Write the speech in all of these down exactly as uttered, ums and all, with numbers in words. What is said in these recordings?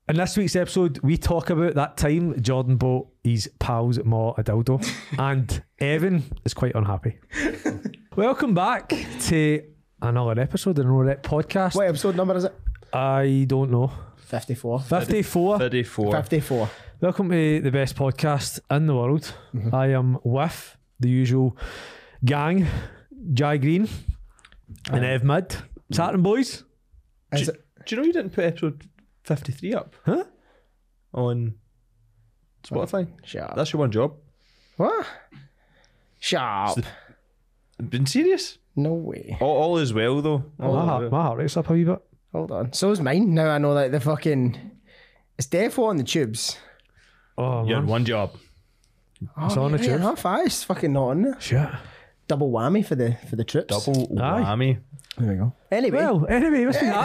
In this week's episode, we talk about that time Jordan bought his pals at Mall a dildo, and Evan is quite unhappy. Welcome back to another episode of the No Rep Podcast. What episode number is it? I don't know. fifty-four. fifty-four. fifty-four. fifty-four. Welcome to the best podcast in the world. Mm-hmm. I am with the usual gang, Jai Green and Ev Mid. Saturn boys. Is Do, it? do you know you didn't put episode fifty-three up Huh? on Spotify? Shut up. That's your one job. What? Shut up. Been serious? No way. All, all is well though. All My is heart, well. my heart rate's up a wee bit. Hold on. So is mine. Now I know that the fucking... It's defo on the tubes. Oh, You're man. one job. Oh, It's on the yeah, tubes. half five. It's fucking not on there. Shit. Double whammy for the for the trips. Double Aye. whammy. There we go. Anyway. Well, anyway, what's been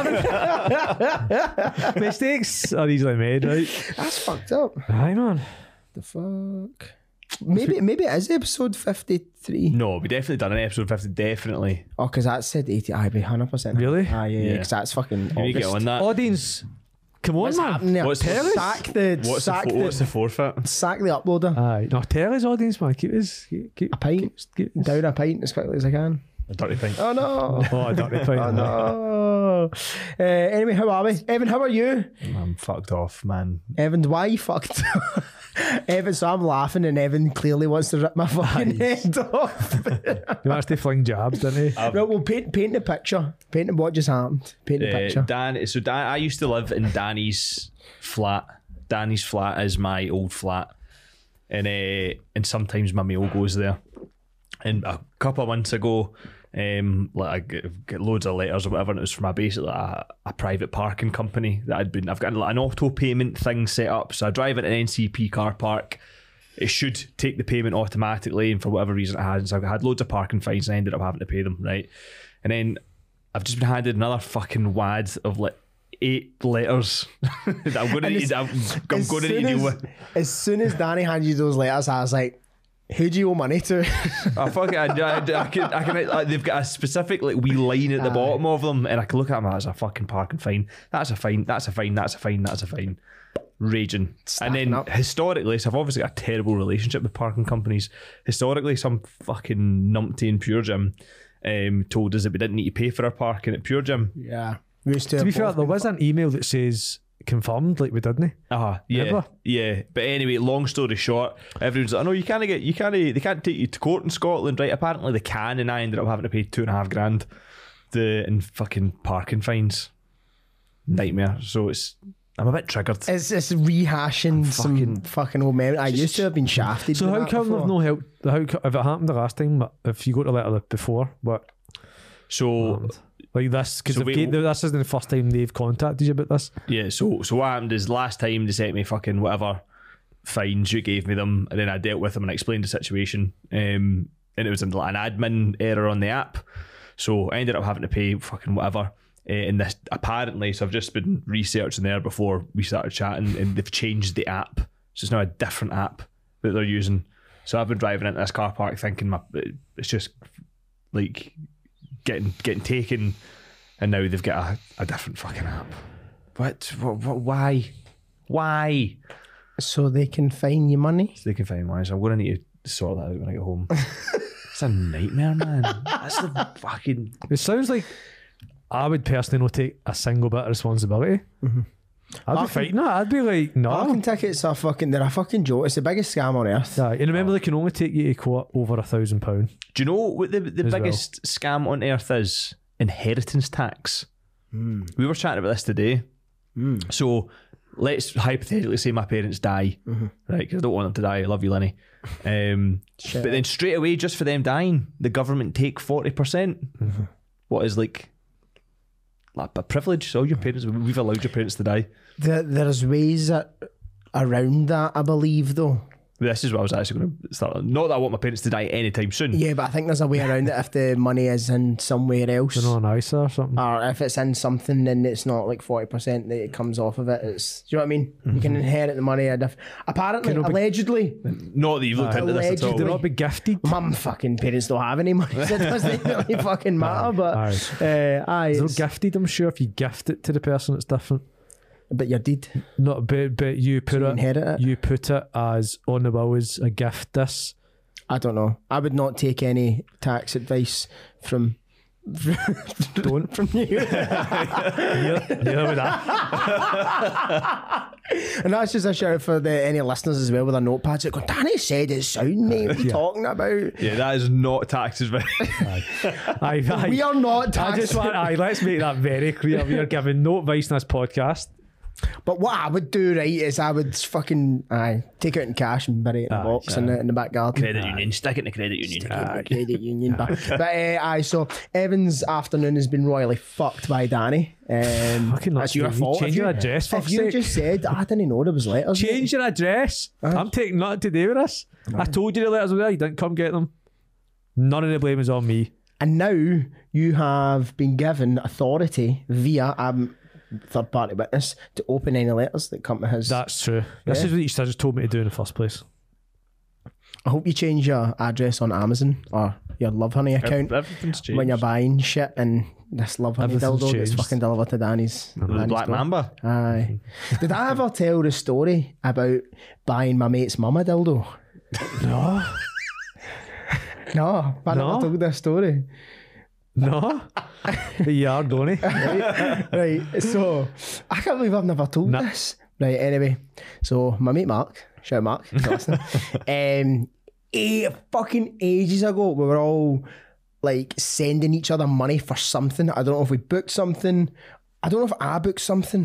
happening? Mistakes are easily made, right? That's fucked up. Aye, man. The fuck? Maybe maybe it is episode fifty-three. No, we definitely done an episode fifty. Definitely. Oh, because that said eighty. I'd be one hundred percent. Really? Ah, yeah, Yeah. because that's fucking You need to get August. on that. Audience, come on, What's man. happening there? What's- Tell us. Sack the, What's the, sack fo- the, what's the forfeit? sack the uploader. Aye. No, tell us, audience, man. Keep us. Keep, keep, A pint. Keep, keep us- Down a pint as quickly as I can. A dirty thing. Oh no. Oh, a dirty pint. Oh no. Uh, anyway, how are we? Evan, how are you? I'm fucked off, man. Evan, why you fucked? Evan, so I'm laughing and Evan clearly wants to rip my fucking head off. You actually fling jabs, didn't he? Right, well, paint, paint the picture. Paint what just happened. Paint the Uh, picture. Dan, so Dan, I used to live in Danny's flat. Danny's flat is my old flat, and uh, and sometimes my mail goes there. And a couple of months ago, um, like I get, get loads of letters or whatever, and it was from a basically a, a private parking company that I'd been. I've got like an auto payment thing set up, so I drive into an N C P car park. It should take the payment automatically, and for whatever reason it hasn't. So I've had loads of parking fines, and I ended up having to pay them, right? And then I've just been handed another fucking wad of like eight letters that I'm going to And need. as- I'm, I'm As going to soon need to deal as- with. As soon as Danny handed you those letters, I was like, who do you owe money to? Oh, fuck it. I, I, I can, I can, like, they've got a specific like wee line at the Aye. bottom of them, and I can look at them as a fucking parking fine. That's a fine. That's a fine. That's a fine. That's a fine. Raging. Stacking and then up. historically, so I've obviously got a terrible relationship with parking companies. Historically, some fucking numpty in Pure Gym um, told us that we didn't need to pay for our parking at Pure Gym. Yeah. We used to, To be have fair, both there been was an email that says confirmed, like we didn't. Ah, yeah, Remember? yeah. But anyway, long story short, everyone's like, "Oh no, you can't get, you can't, they can't take you to court in Scotland, right?" Apparently they can, and I ended up having to pay two and a half grand, the in fucking parking fines. Nightmare. So it's, I'm a bit triggered. It's, it's rehashing some fucking- fucking old memory. I used to have been shafted. So with how that come before. they've no help? How co- if it happened the last time? But if you got a letter before, what So like this? Because So we- this isn't the first time they've contacted you about this. yeah, so so what happened is last time they sent me fucking whatever fines, you gave me them, and then I dealt with them and I explained the situation. Um, and it was like an admin error on the app, so I ended up having to pay fucking whatever. Uh, in this apparently, so I've just been researching there before we started chatting, and they've changed the app, so it's now a different app that they're using. So I've been driving into this car park thinking my it's just like getting getting taken, and now they've got a, a different fucking app. What? What? What? Why? Why? So they can fine you money? So they can find mine. So I'm going to need to sort that out when I get home. It's a nightmare, man. That's the fucking. It sounds like I would personally not take a single bit of responsibility. I'd be Parking- fighting that. I'd be like, no. Parking tickets are fucking, they're a fucking joke. It's the biggest scam on earth. Aye, and remember, they can only take you to court over a thousand pound. Do you know what the the As biggest scam on earth is? Inheritance tax. We were chatting about this today. So let's hypothetically say my parents die, right? Because I don't want them to die. I love you, Lenny. Um, Shit. but then straight away, just for them dying, the government take forty percent. What is like, like a privilege? So your parents, we've allowed your parents to die. There, there's ways that, around that, I believe, though. This is what I was actually going to start. Not that I want my parents to die anytime soon. Yeah, but I think there's a way around it if the money is in somewhere else. You know, an I S A or something. Or if it's in something and it's not like forty percent that it comes off of it. It's, do you know what I mean? You can inherit the money. At diff- Apparently, Can it be- allegedly, Not that you've looked into this at Allegedly. all. Do not be gifted. mum fucking parents don't have any money, so it doesn't really fucking matter. But Aye. uh, aye, They're it's- gifted, I'm sure. If you gift it to the person, it's different. But your deed. Not, but but you put you it. inherit it. You put it as on the will as a gift. This. I don't know. I would not take any tax advice from. Don't from you. Neither, neither would I. And that's just a shout for the any listeners as well with their notepads. Like, Danny said it's sound, mate. What are you Yeah. talking about? Yeah, that is not tax advice. Aye, aye. We are not I tax. just want. Aye, let's make that very clear. We are giving no advice in this podcast. But what I would do, right, is I would fucking aye, take it in cash and bury it in a Aye, box in the in the back garden. Credit union, stick it in the credit union. Stick it in the credit union. But, but uh, aye, so Evan's afternoon has been royally fucked by Danny. Um, Fucking that's that's your you. fault. Change If your you- address, for If fuck's you sake. just said, I didn't know there was letters. Change your address. I'm taking nothing to do with this. I told you the letters were there. You didn't come get them. None of the blame is on me. And now you have been given authority via um, third party witness to open any letters that come to his. That's true. This Yeah. is what you should have just told me to do in the first place. I hope you change your address on Amazon or your Love Honey account Everything's changed. when you're buying shit, and this Love Honey Everything's dildo gets changed. fucking delivered to Danny's. the Danny's Black door. Mamba. Aye. Did I ever tell the story about buying my mate's mum a dildo? No. No, I No. never told this story. No. But you are, don't you? Right, so I can't believe I've never told Nah. this. Right, anyway, so my mate Mark, shout out Mark, if you're listening. um, eight fucking ages ago, we were all like sending each other money for something. I don't know if we booked something. I don't know if I booked something.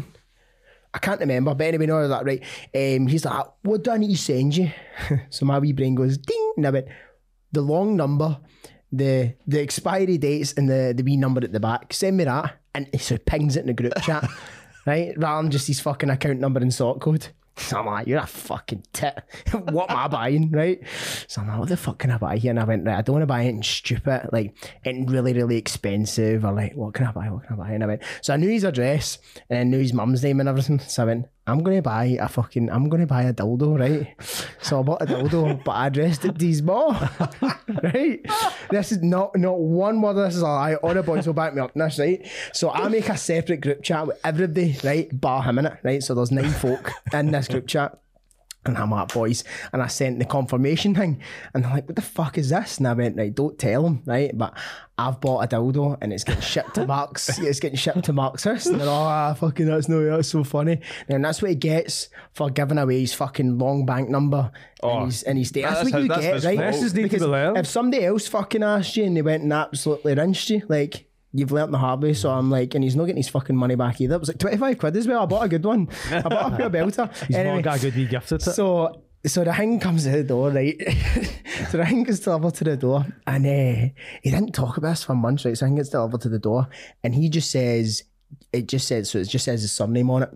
I can't remember, but anyway, no, that right. Um, he's like, what do I need to send you? So my wee brain goes ding, and I went, the long number, the the expiry dates, and the, the wee number at the back. Send me that. And so he pings it in the group chat, right? Rather than just his fucking account number and sort code. So I'm like, you're a fucking tit. What am I buying, right? So I'm like, what the fuck can I buy here? And I went, right, I don't want to buy anything stupid, like anything really, really expensive, or like, what can I buy? What can I buy? And I went, so I knew his address and I knew his mum's name and everything. So I went, I'm going to buy a fucking, I'm going to buy a dildo, right? So I bought a dildo, but I addressed it to his mom, right? This is not, not one word of this is a lie. All the boys will back me up on this, right? So I make a separate group chat with everybody, right? Bar him in it, right? So there's nine folk in this group chat. And I'm like, boys, and I sent the confirmation thing, and they're like, what the fuck is this? And I went, right, don't tell them, right? But I've bought a dildo, and it's getting shipped to Mark's, it's getting shipped to Mark's house. And they're all, ah, fucking, that's no, that's so funny. And that's what he gets for giving away his fucking long bank number Oh, and his, and his date. That's, that's what you how- that's get, his right? fault. This is need to Because be learned. if somebody else fucking asked you and they went and absolutely rinsed you, like, you've learnt the hard way. So I'm like, and he's not getting his fucking money back either. It was like twenty-five quid as well. I bought a good one. I bought a pure belter. He's Anyway, not got a good wee gift at it. so, so the thing comes to the door, right? So the thing gets delivered to the door, and uh, he didn't talk about this for months, right? So the thing gets delivered to the door, and he just says, it just says, so it just says his surname on it.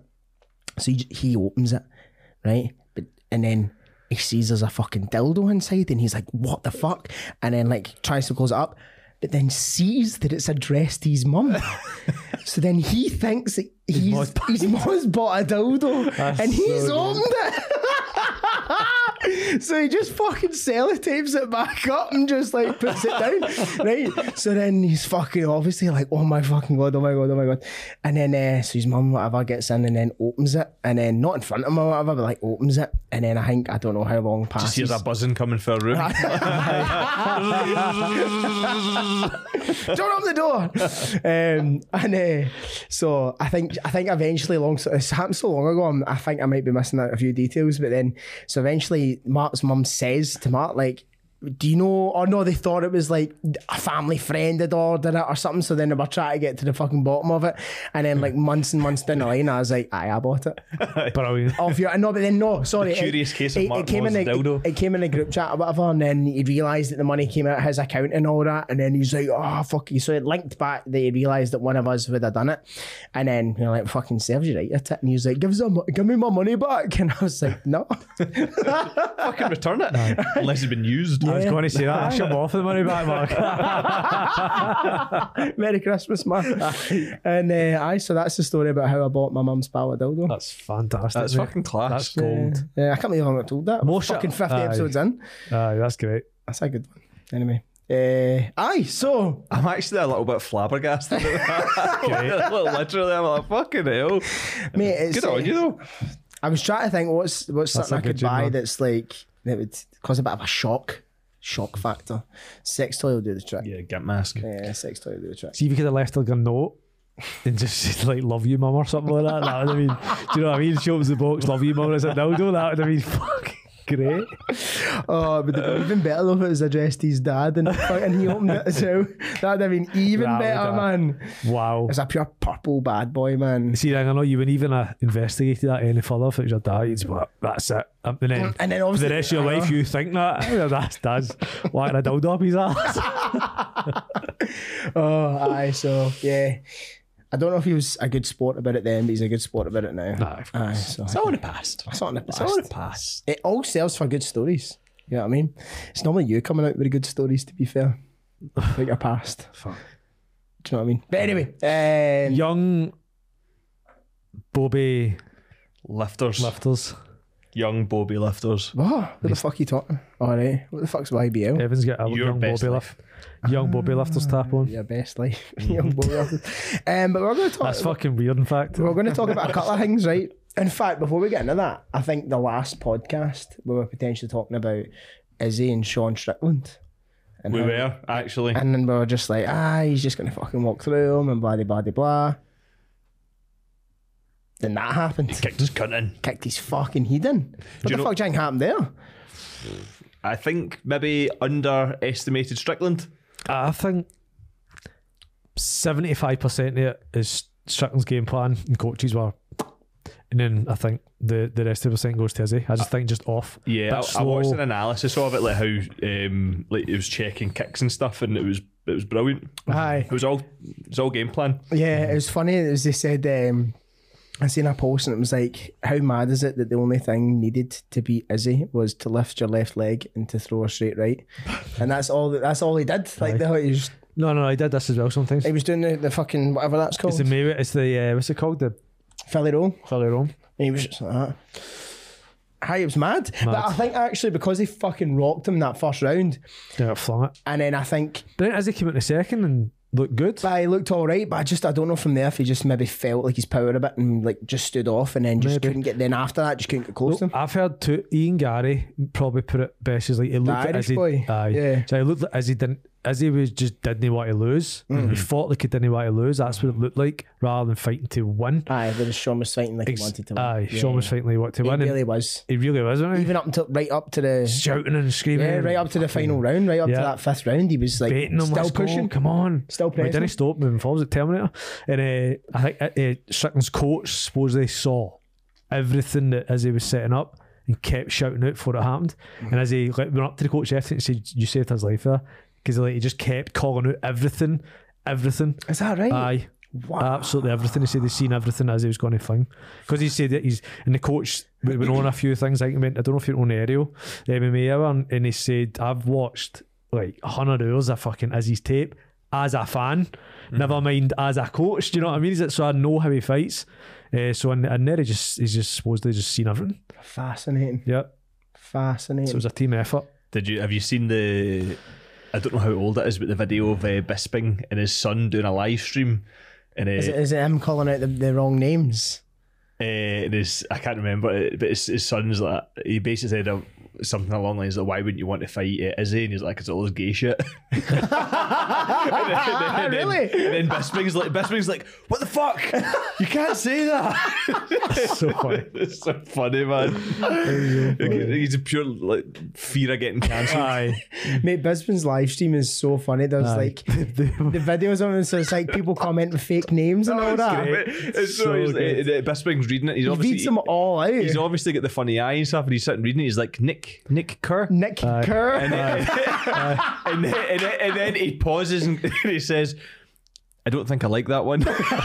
So he, he opens it, right? But and then he sees there's a fucking dildo inside, and he's like, what the fuck? And then like tries to close it up, but then sees that it's addressed to his mum. So then he thinks that he's, mom's his mom's bought a dildo, That's and he's so opened it. So he just fucking sellotapes it back up and just like puts it down, right? So then he's fucking obviously like, oh my fucking god, oh my god, oh my god. And then uh, so his mum whatever gets in and then opens it, and then not in front of him or whatever, but like opens it, and then I think I don't know how long Just passes. hears a buzzing coming for a room. Turn up the door. Um, and uh, so I think I think eventually, long this happened so long ago, I'm, I think I might be missing out a few details. But then, so eventually, Mark's mum says to Mark, like, do you know, or no, they thought it was like a family friend had ordered it or something. So then they were trying to get to the fucking bottom of it. And then like months and months down the line, I was like, aye, I bought it. Brilliant. Off your, no, but then no, sorry. The curious it, case of it, Mark it came in Moore's the, dildo. It, it came in a group chat or whatever, and then he realised that the money came out of his account and all that, and then he's like, oh fuck you. So it linked back that he realised that one of us would have done it, and then you know, like fucking serves you right at it, and he was like, give us a, mo- give me my money back, and I was like, no. Fucking return it. Unless it's been used. I was going to say that. I should offer the money back, Mark. Merry Christmas, man. And uh, aye, so that's the story about how I bought my mum's pal a dildo. That's fantastic. That's mate. fucking class. That's gold. Yeah, I can't believe I'm not told that. More fucking shit. fifty Aye. episodes in. Aye, that's great. That's a good one. Anyway, Uh, aye, so I'm actually a little bit flabbergasted at that. Literally, I'm like, fucking hell. mate, it's, Good on uh, you, though. I was trying to think what's what's That's something a I good could gym, buy man. that's like that would cause a bit of a shock, shock factor. Sex toy will do the trick. Yeah, get mask. Yeah, sex toy will do the trick. See if you could have left like a note and just said like "love you, mum" or something like that. That would have been. Do you know what I mean? She opens the box, "love you, mum." It's a dildo. That would have been fucking great. Oh, but it'd be even better though if it was addressed to his dad and fucking he opened it as well. That'd have been even That would better, have- man. Wow. It's a pure purple bad boy, man. See, I know you wouldn't even have investigated that any further if it was your dad. You'd just be like, that's it. Um, And then, And then for obviously the rest of your I life, know. you think that. Yeah, that's dad's whacking a dildo up his ass. Oh, aye. So yeah, I don't know if he was a good sport about it then, but he's a good sport about it now. Nah, of Aye, so It's all in the past. it's all in the It's past. all in the past. It all serves for good stories. You know what I mean? It's normally you coming out with the good stories, to be fair. About your past. Fuck. Do you know what I mean? But anyway, um, Young Bobby Lifters. lifters. Young Bobby lifters. what? What the fuck are you talking? All right. What the fuck's Y B L? Evan's got a Your young best Bobby life. lift. Young Bobby lifters tap on. Your best life. Young boy. um, but we're going to talk. That's fucking weird, in fact. We're going to talk about a couple of things, right? In fact, before we get into that, I think the last podcast we were potentially talking about Izzy and Sean Strickland. And We how- were, actually. And then we were just like, ah, he's just going to fucking walk through them and blah, blah, blah, blah. Then that happened. Kicked his cunt in. Kicked his fucking head in. What you the know- fuck do you think happened there? I think maybe underestimated Strickland. I think seventy-five percent of it is Strickland's game plan and coaches were. And then I think the, the rest of the percent goes to Izzy. I just think just off. Yeah, Bit I, I slow. watched an analysis of it, like how um, like it was checking kicks and stuff, and it was it was brilliant. Aye. It was all it was all game plan. Yeah, it was funny as they said, um, I seen a post and it was like, how mad is it that the only thing needed to beat Izzy was to lift your left leg and to throw a straight right? And that's all that's all he did. Like, the, he, was, No, no, I did this as well sometimes. he was doing the, the fucking, whatever that's called, It's the Mayweather, it's the, uh, what's it called? The Philly roll. Philly Rome. And he was just like that. Hi, it was mad. But I think actually because he fucking rocked him that first round, Yeah, flung it. and then I think But then Izzy came out in the second and looked good. but he looked all right, but I just I don't know from there if he just maybe felt like his power a bit and like just stood off and then just Maybe. couldn't get. Then after that, just couldn't get close to him. I've heard too, Ian Gary probably put it best as like it looked like Irish Izzy, boy? aye. Yeah. So it looked like Izzy didn't Izzy was just didn't want to lose. Mm-hmm. He fought like he didn't want to lose. That's what it looked like, rather than fighting to win. Aye, whereas Sean was fighting like Ex- he wanted to win. Aye, Yeah. Sean was fighting like he wanted to He win. and really was. He really was, wasn't he? Even up until right up to the Shouting and screaming. yeah, right up to the final round, right up Yeah. to that fifth round, he was like Baiting him, still let's go, pushing. come on. Still But pressing. didn't he stop moving forwards like Terminator? And uh, I think uh, uh, Strickland's coach supposedly saw everything that Izzy was setting up and kept shouting out before it happened. Mm-hmm. And as he like, went up to the coach after and said, "You saved his life there," because like he just kept calling out everything, everything. Is that right? Aye. Wow. Absolutely everything. He said he's seen everything as he was going to fling. Because he said that he's, and the coach went went on a few things. Like, I mean, I don't know if you're on aerial, the M M A hour, and, and he said, I've watched like one hundred hours of fucking Izzy's tape as a fan, never mind as a coach. Do you know what I mean? Is it so I know how he fights? Uh, so, and, and there he just, he's just supposedly just seen everything. Fascinating. Yeah. Fascinating. So it was a team effort. Did you have you seen the? I don't know how old it is, but the video of uh, Bisping and his son doing a live stream, and uh, is, it, is it him calling out the, the wrong names? uh, and his I can't remember it, but his, his son's like he basically said uh, something along the lines of, "Why wouldn't you want to fight uh, Izzy?" And he's like, "It's all this gay shit." and then, and then, Really? And then Bisping's like, Bisping's like, "What the fuck? You can't say that." That's so funny. It's so funny, man. He's a pure like fear of getting cancelled. Aye. Mate, Bisbin's live stream is so funny. There's Aye. like the videos on it, so it's like people comment with fake names and all that. great. It's so, So he's, good. uh, uh, Bisping's reading it. He's He obviously beats them all out. he's obviously got the funny eye and stuff, and he's sitting reading it. He's like Nick Nick Kerr. Nick Aye. Kerr. And then, and, then, and, then, and then he pauses and he says, "I don't think I like that one."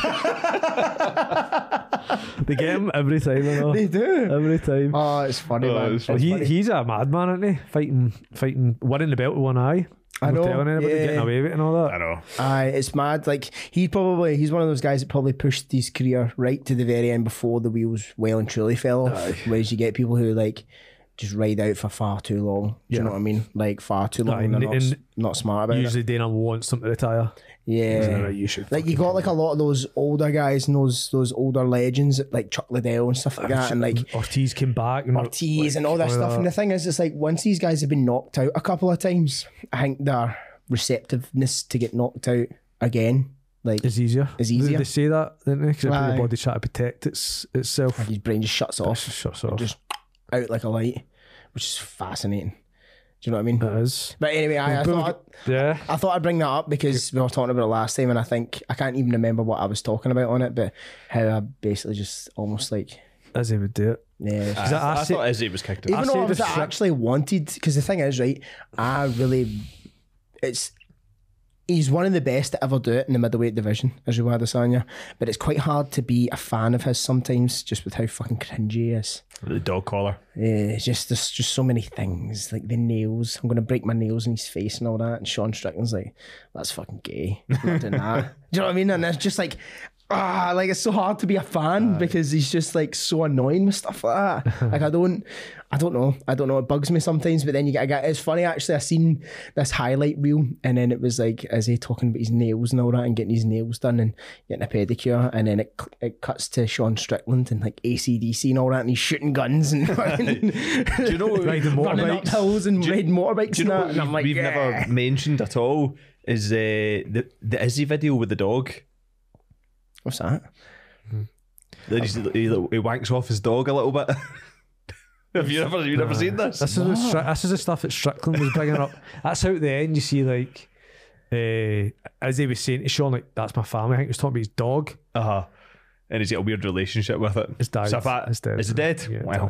They get him every time, you know. They do. Every time. Oh, it's funny, Oh, man. it's It's He, funny. he's a madman, isn't he? Fighting, fighting, winning the belt with one eye. I Not know, telling anybody, yeah. getting away with it and all that. I know. Aye, it's mad. Like he probably he's one of those guys that probably pushed his career right to the very end before the wheels well and truly fell off. Whereas you get people who like just ride out for far too long. Do Yeah. you know what I mean? Like far too long. Aye, and they're and- not, s- and not smart about it. Usually Dana wants them to retire. Yeah. Right, you should Like you got like a lot of those older guys and those those older legends like Chuck Liddell and stuff like that, and like Ortiz came back and Ortiz and all that like stuff. that. And the thing is, it's like once these guys have been knocked out a couple of times, I think their receptiveness to get knocked out again, like It's easier. It's They- easier. They say that, don't they? Because Aye. the body's trying to protect its itself. his brain just shuts Off. off, Shuts off. just out like a light, which is fascinating. Do you know what I mean? It is. But anyway, I, I We'll thought Yeah. I thought I'd bring that up because we were talking about it last time, and I think I can't even remember what I was talking about on it, but how I basically just almost like Izzy would do it. yeah. I, I- I I say- thought Izzy was kicked out. Even I though say I was the shit- actually wanted, because the thing is, right, I really, it's, he's one of the best to ever do it in the middleweight division, Israel Adesanya, but it's quite hard to be a fan of his sometimes, just with how fucking cringy he is. The dog collar. Yeah, it's just, there's just so many things, like the nails, I'm going to break my nails in his face and all that, and Sean Strickland's like, that's fucking gay, I'm not doing that. Do you know what I mean? And it's just like, ah, like it's so hard to be a fan because he's just like so annoying with stuff like that. Like I don't, I don't know, I don't know. It bugs me sometimes. But then you get, I get. It's funny actually. I seen this highlight reel, and then it was like Izzy talking about his nails and all that, and getting his nails done and getting a pedicure, and then it it cuts to Sean Strickland and like A C D C and all that, and he's shooting guns and Do you know Riding running up motorbikes. hills and riding motorbikes Do you and know that. what And I'm we've, like, we've yeah. never mentioned at all is uh, the the Izzy video with the dog. What's that? That he's, he, he wanks off his dog a little bit. Have you ever you never seen this? This is, the Stri- this is the stuff that Strickland was bringing up. That's how at the end you see like, uh, as he was saying to Sean, like, that's my family. I think he was talking about his dog. Uh huh. And he's got a weird relationship with it. It's died. So if I- It's dead. Is it dead? Yeah, it Wow.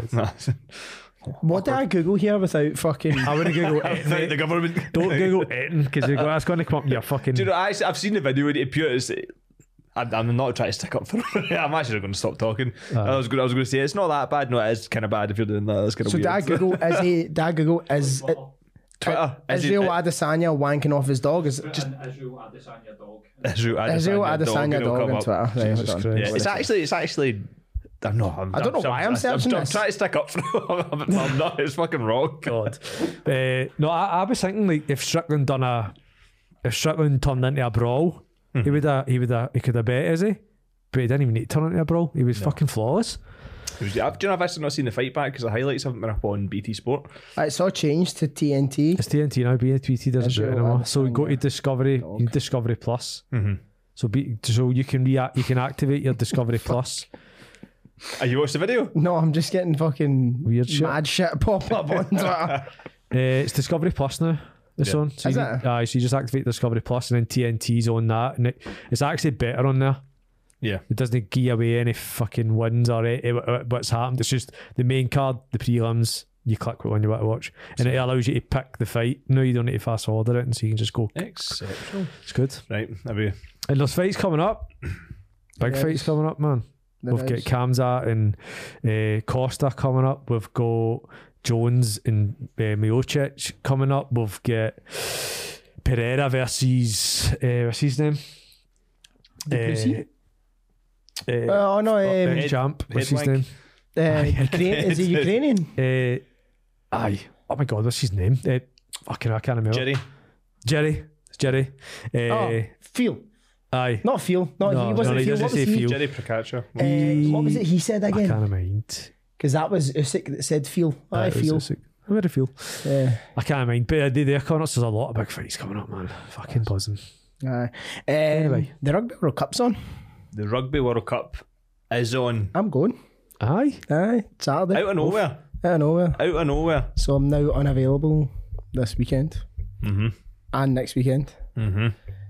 What did I Google here without fucking? I wouldn't Google I it. think the mate. government. Don't Google it because that's going to come up in your fucking. Do you know? I, I've seen the video and it appears. I'm, I'm not trying to stick up for it. I'm actually going to stop talking. I was going. I was going to say it's not that bad. No, it is kind of bad if you're doing that. That's kind of So weird. did I Google? Is he? Did I Google? Is it, Twitter. Is it- Israel Adesanya wanking off his dog? Is it just An Israel Adesanya dog. Israel Adesanya, Israel dog, Adesanya it'll dog come on up. Twitter? Right, Jesus hold on. Christ. Yeah, it's actually. It's actually. I'm not. I'm, I don't know why I'm searching I'm, this. trying to stick up for it. I'm, I'm not. It's fucking wrong. God. Uh, no, I, I was thinking like if Strickland done a, if Strickland turned into a brawl, he would have, he would have, he could have bet, is he? But he didn't even need to turn into a brawl. He was fucking flawless. It was- I've, do you know I've actually not seen the fight back because the highlights haven't been up on B T Sport. I saw change to T N T. It's T N T now. B T doesn't do it Israel anymore. So we go to Adesanya Discovery, dog. you Discovery Plus. Mm-hmm. So be, so you can re- you can activate your Discovery Plus. Are you watched the video? No, I'm just getting fucking Weird shit. mad shit pop up on Twitter. Uh, it's Discovery Plus now. This Yeah. one. So Is you, it? Aye, so you just activate Discovery Plus and then T N T's on that, and it, it's actually better on there. Yeah. It doesn't give away any fucking wins or any, what's happened. It's just the main card, the prelims. You click what one you want to watch, and it allows you to pick the fight. No, you don't need to fast forward it, and so you can just go. Exceptional. It's good. Right. Maybe. And there's fights coming up. Big Yes. fights coming up, man. There We've got is. Kamzat and uh, Costa coming up. We've got Jones and uh, Miocic coming up. We've got Pereira versus uh, what's his name? Duplessis? Uh, uh, Oh no, um, French champ. What's his name? Headwank. uh, Ukraine, is he Ukrainian? Uh, aye. Oh my god, what's his name? Uh, fucking, I can't remember. Jerry. Jerry. It's Jerry. Uh, Oh, Phil, Aye. not Phil. No, No, he wasn't no, he Phil. doesn't What was say he? Phil. Jerry Procaccia. Uh, what was it he said I again? can't mind. Because that was Usyk that said Phil. I Aye, it was feel. Usyk. I would feel. Yeah. I can't mind. But uh, the, the corners, there's a lot of big fights coming up, man. Fucking buzzing. Aye. Um, Anyway. the Rugby World Cup's on. The Rugby World Cup is on. I'm going. Aye. Aye, Saturday. Out of nowhere. Out of nowhere. Out of nowhere. So I'm now unavailable this weekend Mm-hmm. and next weekend. Mm-hmm.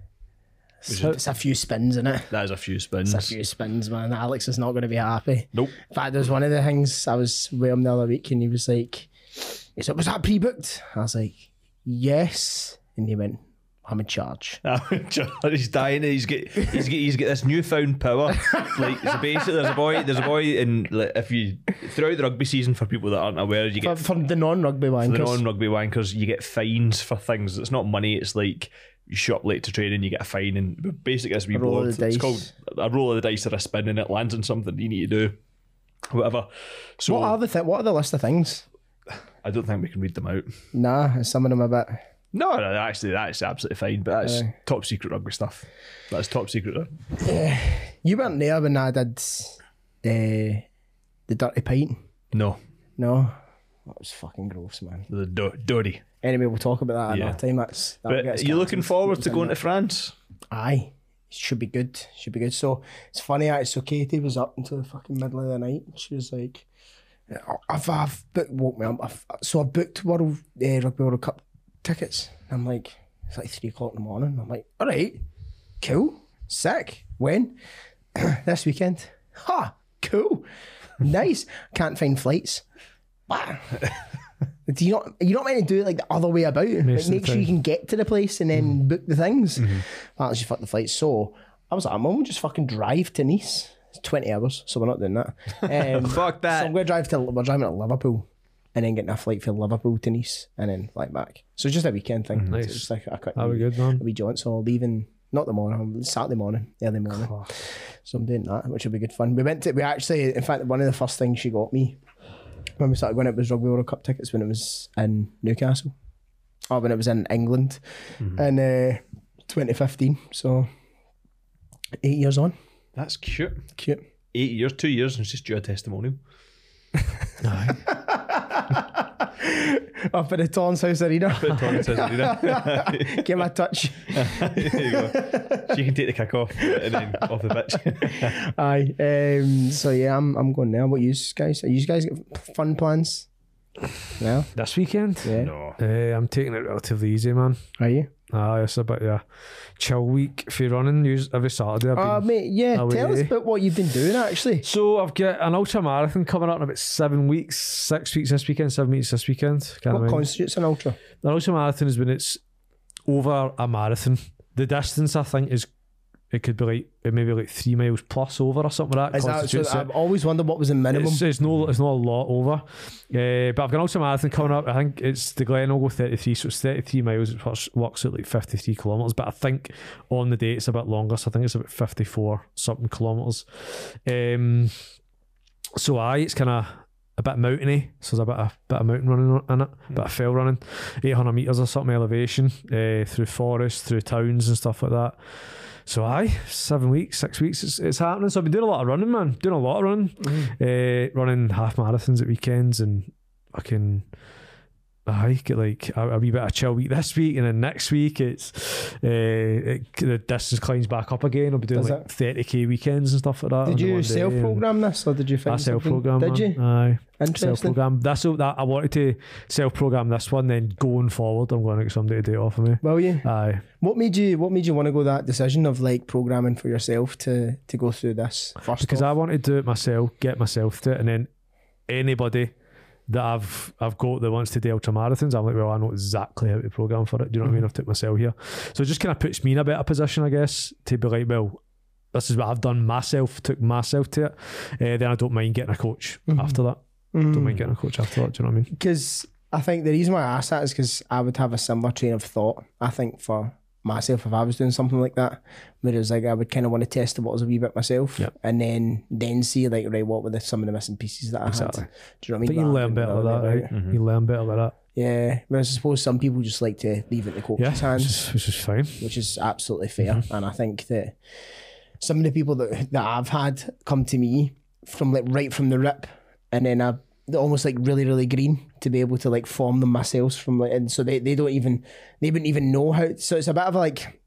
So it's a few spins in it. That is a few spins. It's a few spins, man. Alex is not going to be happy. Nope. In fact, there's one of the things I was with him the other week, and he was like, he said, "Was that pre-booked?" I was like, "Yes," and he went, "I'm in charge." He's dying. He's get he's get he's got this newfound power. Like so basically, there's a boy. There's a boy, and like, if you throughout the rugby season, for people that aren't aware, you For, get for the non-rugby for the wankers. non-rugby wankers, you get fines for things. It's not money. It's like you show up late to training, you get a fine, and basically as we A roll of board, the it's dice. called a roll of the dice or a spin, and it lands on something you need to do, whatever. So what are the th- What are the list of things? I don't think we can read them out. Nah, some of them a bit. No, no, actually, that's absolutely fine. But that's Aye. top secret rugby stuff. That's top secret. You weren't there when I did uh, the dirty pint. No, No, that was fucking gross, man. the do- Dory. Anyway, we'll talk about that Yeah. another time. That's that'll get us But you looking cancelled. forward to going to France? Aye, should be good. Should be good. So it's funny, actually. So Katie was up until the fucking middle of the night. She was like, "I've, I've booked, woke me up. I've, so I booked World uh, Rugby World Cup tickets." And I'm like, it's like three o'clock in the morning. I'm like, all right, cool, sick. When? This weekend. Ha, cool, nice. Can't find flights. Bah. Do you not? You're not meant to do it like the other way about. Like, Most of the make sure time. you can get to the place and then book the things. Well, actually, fuck the flights. So I was like, I'm gonna just fucking drive to Nice. It's twenty hours, so we're not doing that. Um, Fuck that. So I'm gonna drive to. We're driving to Liverpool, and then getting a flight from Liverpool to Nice, and then fly back. So just a weekend thing. Nice. So just like a quick. That'd be wee- good, man. A wee jaunt. So leaving not the morning, Saturday morning, early morning. Oh. So I'm doing that, which will be good fun. We went to. We actually, in fact, one of the first things she got me when we started going out was Rugby World Cup tickets when it was in Newcastle. Or when it was in England in uh, twenty fifteen. So eight years on. That's cute. Cute. Eight years, two years, and it's just due a testimonial. Up at the Torrance House Arena. Give my touch. There you go. So you can take the kick off and then off the pitch. Aye. Um, so yeah, I'm I'm going now. What you guys? Are you guys got fun plans? No. This weekend? Yeah. No. Uh, I'm taking it relatively easy, man. Are you? Ah, it's a bit of a chill week for running. Use every Saturday. I've Uh, been... mate, yeah. away. Tell us about what you've been doing actually. So I've got an ultra marathon coming up in about seven weeks, six weeks this weekend, seven weeks this weekend. Can't What remember. constitutes an ultra? The ultra marathon is when it's over a marathon. The distance, I think, is it could be like it maybe like three miles plus over or something like that. Is that so? constitutes it. I've always wondered what was the minimum. It's, it's no, it's not a lot over. Uh, but I've got an ultra marathon coming up. I think it's the Glenelg thirty-three, so it's thirty-three miles, which works at like fifty-three kilometres. But I think on the day it's a bit longer, so I think it's about fifty-four something kilometres. Um, so aye, it's kind of a bit mountainy, so there's a bit of bit of mountain running in it, a bit of fell running, eight hundred metres or something elevation, uh, through forests, through towns and stuff like that. So aye, seven weeks, six weeks, it's, it's happening. So I've been doing a lot of running, man. Doing a lot of running. Uh, running half marathons at weekends and fucking aye, get like a, a wee bit of chill week this week, and then next week it's uh, it, the distance climbs back up again. I'll be doing Does like it? thirty k weekends and stuff like that. Did on the you one day, self program this or did you and- I find self something? program. Did you? Aye. Self Interesting. program. That's what that I wanted to self program this one. Then going forward, I'm going to get somebody to do it off of me. Will you? Aye. What made you What made you want to go that decision of like programming for yourself to to go through this first? Because off? I wanted to do it myself, get myself to it, and then anybody that I've I've got that wants to do ultra marathons, I'm like, well, I know exactly how to program for it. Do you know what I mean? I've took myself here, so it just kind of puts me in a better position, I guess, to be like, well, this is what I've done myself, took myself to it. Uh, then I don't mind getting a coach after that. Don't mind getting a coach after that. Do you know what I mean? Because I think the reason why I asked that is because I would have a similar train of thought. I think for myself, if I was doing something like that, whereas like I would kind of want to test the waters a wee bit myself, Yep. and then then see like right what were the, some of the missing pieces that I Exactly. had. Do you know what I But mean? you Rather learn than better like going that, about right? it. Mm-hmm. You learn better like that. Yeah, whereas I suppose some people just like to leave it in the coach's Yeah, which hands, is, which is fine. which is absolutely fair. Mm-hmm. And I think that some of the people that that I've had come to me from like right from the rip, and then I they're almost like really really green to be able to like form them myself from like, and so they, they don't even they wouldn't even know how. So it's a bit of like,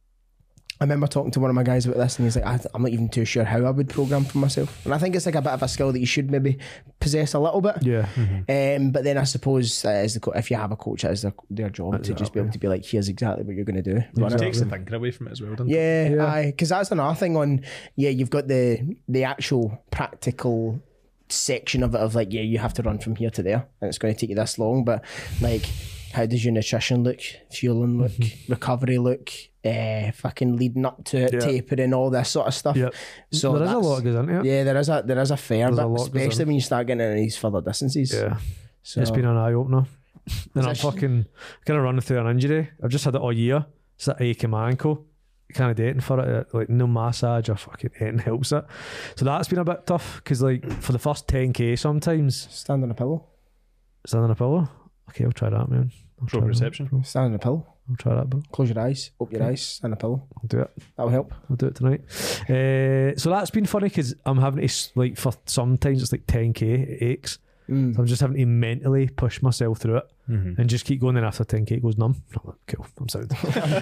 I remember talking to one of my guys about this, and he's like, I, I'm not even too sure how I would program for myself. And I think it's like a bit of a skill that you should maybe possess a little bit. Yeah. Um, but then I suppose uh, as the co- if you have a coach, it is their, their job to just be able to be like, here's exactly what you're going to do. Run It it. takes the thinking away from it as well, doesn't it? Yeah, Yeah. aye, because that's another thing on. Yeah, you've got the the actual practical section of it of like, yeah, you have to run from here to there, and it's going to take you this long. But like, how does your nutrition look, fueling look, recovery look, uh, fucking leading up to it, Yeah. tapering, all this sort of stuff. Yep. So there is a that's- lot that goes into it. Yeah, there is a there is a fair There's a bit, lot goes especially in. when you start getting into these further distances. Yeah. So It's been an eye opener. And I'm Is that- fucking kind of running through an injury. I've just had it all year. It's that ache in my ankle. Kind of dating for it. Like no massage or fucking anything helps it. So that's been a bit tough because like for the first ten k sometimes stand on a pillow. standing on a pillow. Okay, I'll try that, man. I'll try that. Proprioception. Stand on a pillow. I'll try that, bro. Close your eyes. Open your eyes. Stand on a pillow. I'll do it. That'll help. I'll do it tonight. Uh, so that's been funny because I'm having to s- like for sometimes it's like ten k it aches. Mm. So I'm just having to mentally push myself through it Mm-hmm. and just keep going. Then after ten k it goes numb. I'm like, cool. I'm sound.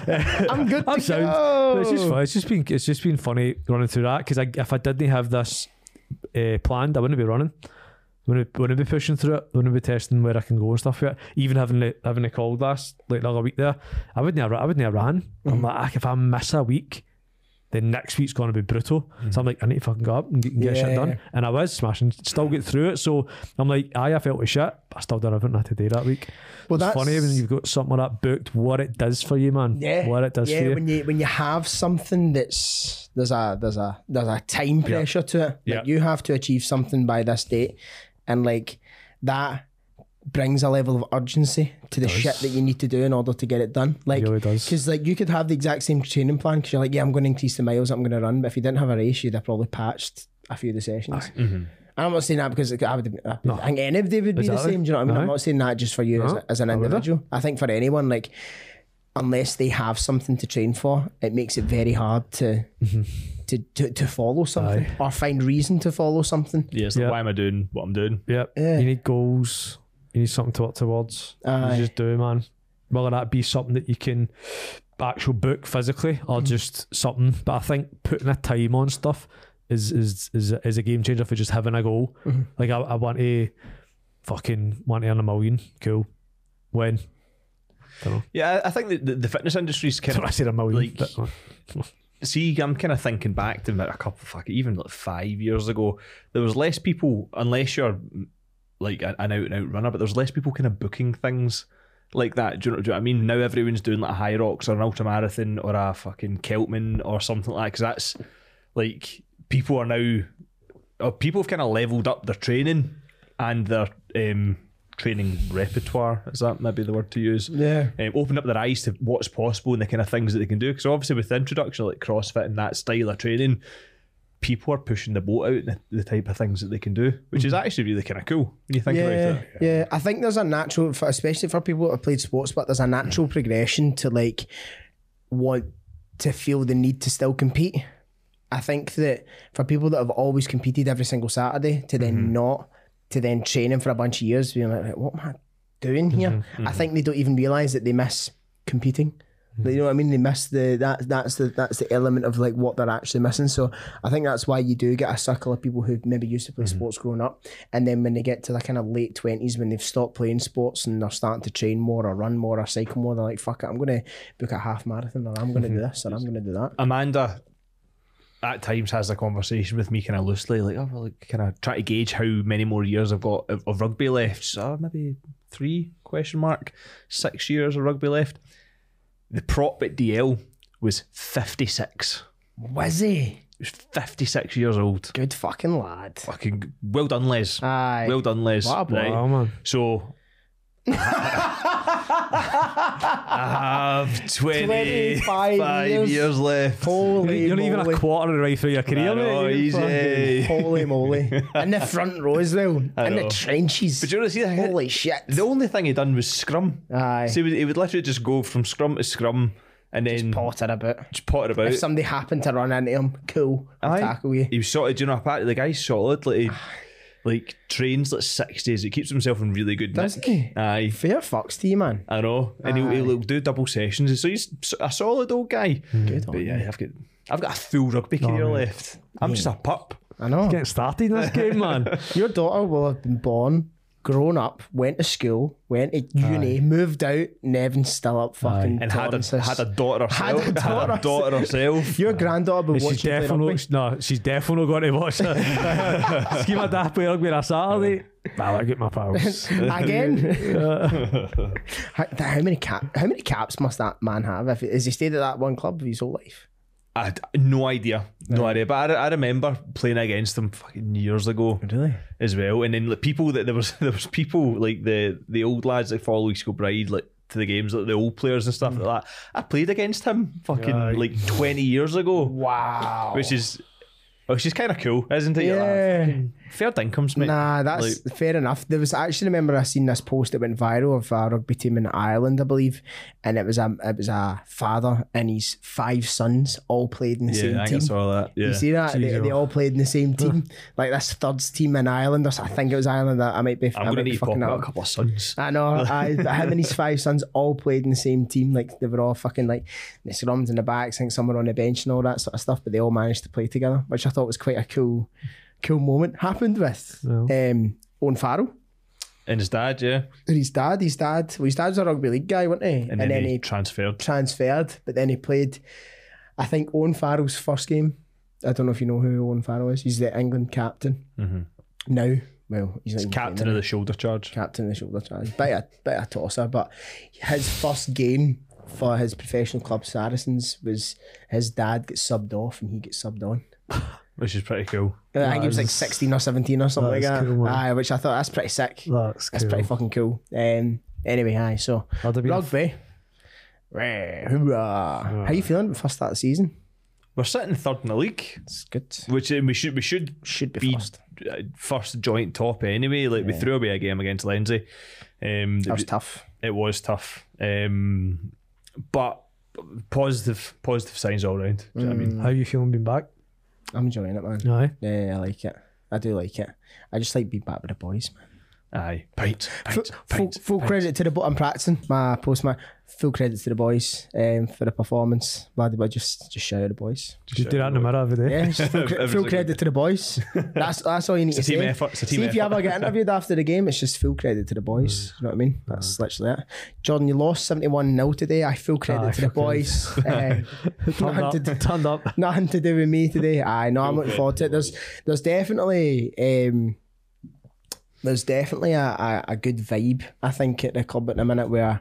I'm good I'm to sound. go. But it's just fun. It's just been it's just been funny running through that because I, if I didn't have this uh, planned, I wouldn't be running. Wouldn't, wouldn't be pushing through it. Wouldn't be testing where I can go and stuff with it. Even having the having the call last like the other week there, I wouldn't have I wouldn't have ran. I'm like, ah, if I miss a week, then next week's going to be brutal. Mm. So I'm like, I need to fucking go up and get, and get Yeah. shit done. And I was smashing, still get through it. So I'm like, aye, I felt like shit, but I still done everything I had to do that week. Well, It's that's funny when you've got something like that booked, what it does for you, man. Yeah, What it does yeah. for you. When you when you have something that's there's a there's a there's a time pressure to it. Like Yeah. you have to achieve something by this date, and like that brings a level of urgency to the does. shit that you need to do in order to get it done. Like, really does. because like you could have the exact same training plan because you're like, yeah, I'm going to increase the miles I'm going to run, but if you didn't have a race, you'd have probably patched a few of the sessions. Mm-hmm. And I'm not saying that because like, I would, I, No. I think anybody would be the Exactly. same. Do you know what I mean? I'm Aye. not saying that just for you as, No, a, as an I wouldn't. individual. I think for anyone, like, unless they have something to train for, it makes it very hard to to, to, to follow something Aye. or find reason to follow something. Yeah, it's like, Yeah. why am I doing what I'm doing? Yep. Yeah. You need goals. You need something to work towards. Aye. You just do, man. Whether that be something that you can actual book physically or just something. But I think putting a time on stuff is is is, is a game changer for just having a goal. Like I, I want to fucking want to earn a million. Cool. When? Don't know. Yeah, I I think that the, the fitness industry's kind So I of. said a million. like- but, See, I'm kind of thinking back to a couple, fuck, even like five years ago, there was less people, unless you're like an out and out runner, but there's less people kind of booking things like that. Do you know, do you know what I mean? Now everyone's doing like a High Rocks or an ultra marathon or a fucking Keltman or something like that, because that's like people are now, or people have kind of leveled up their training and their um, training repertoire. Is that maybe the word to use? Yeah. Um, open up their eyes to what's possible and the kind of things that they can do. Because obviously, with the introduction of like CrossFit and that style of training, people are pushing the boat out the, the type of things that they can do, which is actually really kind of cool when you think Yeah, about it. yeah. I think there's a natural, for, especially for people that have played sports, but there's a natural progression to like want to feel the need to still compete. I think that for people that have always competed every single Saturday to then not, to then training for a bunch of years, being like, what am I doing here? I think they don't even realise that they miss competing. Like, you know what I mean? They miss the that that's the that's the element of like what they're actually missing. So I think that's why you do get a circle of people who maybe used to play sports growing up, and then when they get to the kind of late twenties, when they've stopped playing sports and they're starting to train more or run more or cycle more, they're like, "Fuck it, I'm going to book a half marathon, or I'm going to do this, or I'm going to do that." Amanda at times has a conversation with me kind of loosely, like, oh, well, like, kind of try to gauge how many more years I've got of, of rugby left. So maybe three, question mark, six years of rugby left. The prop at D L was fifty-six. Wizzy, He was fifty-six years old. good fucking lad. Fucking well done, Les. Aye, Well done, Les. What a boy. Right. oh man. So I have twenty-five twenty-five years, years. left. holy You're not even moly. a quarter of the way through your career, I know, mate. You're easy. fucking- Holy moly. In the front row as well. In the know. trenches. But you want to see the Holy shit. The only thing he done was scrum. Aye. So he would, he would literally just go from scrum to scrum and then Potter a bit. just potter about. If somebody happened to run into him, cool. I'll Aye. tackle you. He was sort of, do you know, apart the guy's solid. Like, he, like trains like six days. He keeps himself in really good Does nick. he? Aye. Fair fucks to you, man. I know, and he'll, Aye. he'll do double sessions. So he's a solid old guy. Good But on yeah, you. I've got, I've got a full rugby career mate. left. I'm just a pup. I know. Getting started in this game, man. Your daughter will have been born, grown up, went to school, went to uni, moved out, Nevin's still up fucking And had a Torrances. had a daughter Had herself. a daughter. Had a daughter herself. Your granddaughter will She's watch you play definitely rugby. no, she's definitely going to watch it. See my dad play rugby on a Saturday. Well, I get my pals. Again. how, how many cap? How many caps must that man have? If has he stayed at that one club his whole life? I had no idea, no idea. But I, I remember playing against them fucking years ago Really? as well. And then like people that there was there was people like the the old lads that follow East Kilbride like to the games, like the old players and stuff like that. I played against him fucking Aye. like twenty years ago, Wow. which is Oh, she's kind of cool, isn't it? You're Yeah. like, fucking fair dincomes, mate. Nah, that's Like- fair enough. There was I actually remember I seen this post that went viral of a rugby team in Ireland, I believe, and it was a it was a father and his five sons all played in the Yeah, same I think team. I saw that. Yeah. You see that? They, Jeez, they oh. all played in the same team. Like this thirds team in Ireland, or so- I think it was Ireland. I might be. I'm I going to might be need to pop fucking out up. a couple of sons. I know. I, him and his five sons all played in the same team. Like they were all fucking like the scrums in the backs. I think some were on the bench and all that sort of stuff. But they all managed to play together, which I thought was quite a cool, cool moment. Happened with Yeah. um, Owen Farrell And his dad, yeah. and his dad. His dad. Well, his dad was a rugby league guy, wasn't he? And, then, he, transferred. transferred, but then he played. I think Owen Farrell's first game. I don't know if you know who Owen Farrell is. He's the England captain Mm-hmm. now. Well, he's, like Captain of the shoulder charge. captain of the shoulder charge. Bit of, bit of a tosser, but his first game for his professional club Saracens was his dad gets subbed off and he gets subbed on. Which is pretty cool. I think he was like That is- sixteen or seventeen or something like that is that. cool, man. Aye, which I thought that's pretty sick. That's That's cool. pretty fucking cool. Um, anyway, aye, so I'd have been a f- rugby. Rah, hoorah. How you feeling about the first start of the season? We're sitting third in the league, It's good. which uh, we should we should Should be, be first. uh, first joint top anyway. Like we threw away a game against Lindsay. Um, That was tough. it was tough, um, but positive positive signs all round. Do you know what I mean? How you feeling being back? I'm enjoying it, man. Aye. Yeah, I like it. I do like it. I just like being back with the boys, man. Aye, pints, pints, full, pints, full pints. credit to the bo- I'm practicing my post my full credit to the boys um, for the performance. Bloody but just just shout out the boys. Do you do that in the mirror every day? Yeah, just full, cre- Every full single credit to the boys. That's that's all you need It's a to team say. effort. It's a team See if you effort. ever get interviewed after the game, it's just full credit to the boys. You know what I mean? That's literally it. Jordan, you lost seventy-one nil today. I full credit Aye, to the fucking- boys. uh, Turned nothing, up. to, Turned up. nothing to do with me today. I know I'm looking credit forward to it. There's there's definitely um, there's definitely a, a, a good vibe, I think, at the club at the minute where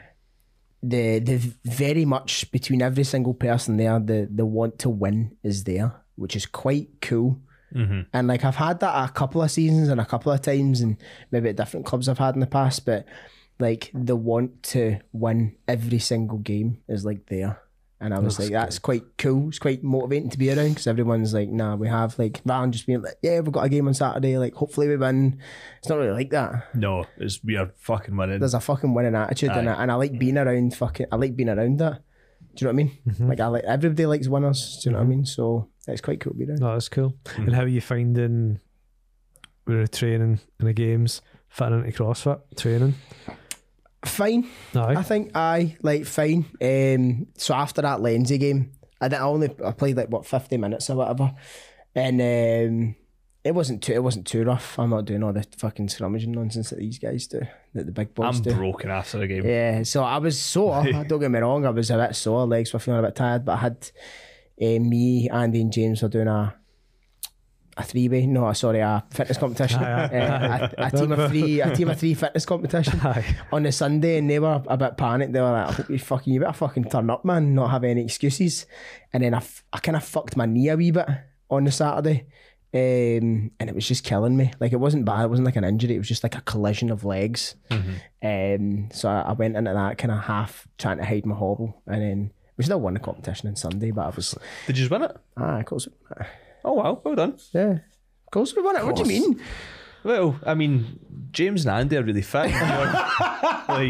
the the very much between every single person there, the the want to win is there, which is quite cool. Mm-hmm. And like I've had that a couple of seasons and a couple of times, and maybe at different clubs I've had in the past, but like the want to win every single game is like there. And I was That's like, that's quite cool. It's quite motivating to be around because everyone's like, nah, we have like, rather than just being like, yeah, we've got a game on Saturday, like hopefully we win. It's not really like that. No, it's we are fucking winning. There's a fucking winning attitude, and I, and I like being around fucking. I like being around that. Do you know what I mean? Mm-hmm. Like I like everybody likes winners. Do you know what I mean? So it's quite cool to be around. No, that's cool. And how are you finding with the training and the games, fitting into CrossFit training? Fine. Aye. I think I like fine. Um, so after that Lindsay game, I did, I only I played like what fifty minutes or whatever, and um, it wasn't too it wasn't too rough. I'm not doing all the fucking scrummaging nonsense that these guys do, that the big boys I'm do. broken after the game. Yeah, so I was sore. Don't get me wrong, I was a bit sore. Legs were feeling a bit tired, but I had uh, me, Andy, and James were doing a a three way. No, sorry, a fitness competition. Aye, aye, Uh, a, a team of three, a team of three fitness competition Aye. on the Sunday, and they were a bit panicked. They were like, "I hope you fucking, you better fucking turn up, man. Not have any excuses." And then I, f- I kind of fucked my knee a wee bit on the Saturday. Um, and it was just killing me. Like it wasn't bad. It wasn't like an injury. It was just like a collision of legs. Um, so I, I went into that kind of half trying to hide my hobble, and then we still won the competition on Sunday. But I was Did you just win it? ah, of course, Oh wow, well done. yeah, of course we won it. What do you mean? Well, I mean, James and Andy are really fit. You know? like,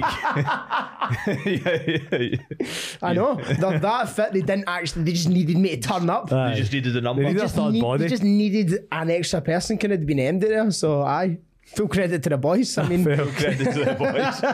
yeah, yeah, yeah. I know they're that fit. They didn't actually. They just needed me to turn up. Aye. You just needed the number. They need a just, third need, body. they just needed an extra person. Could have been named there. So I full credit to the boys. I mean, Fair. Credit to the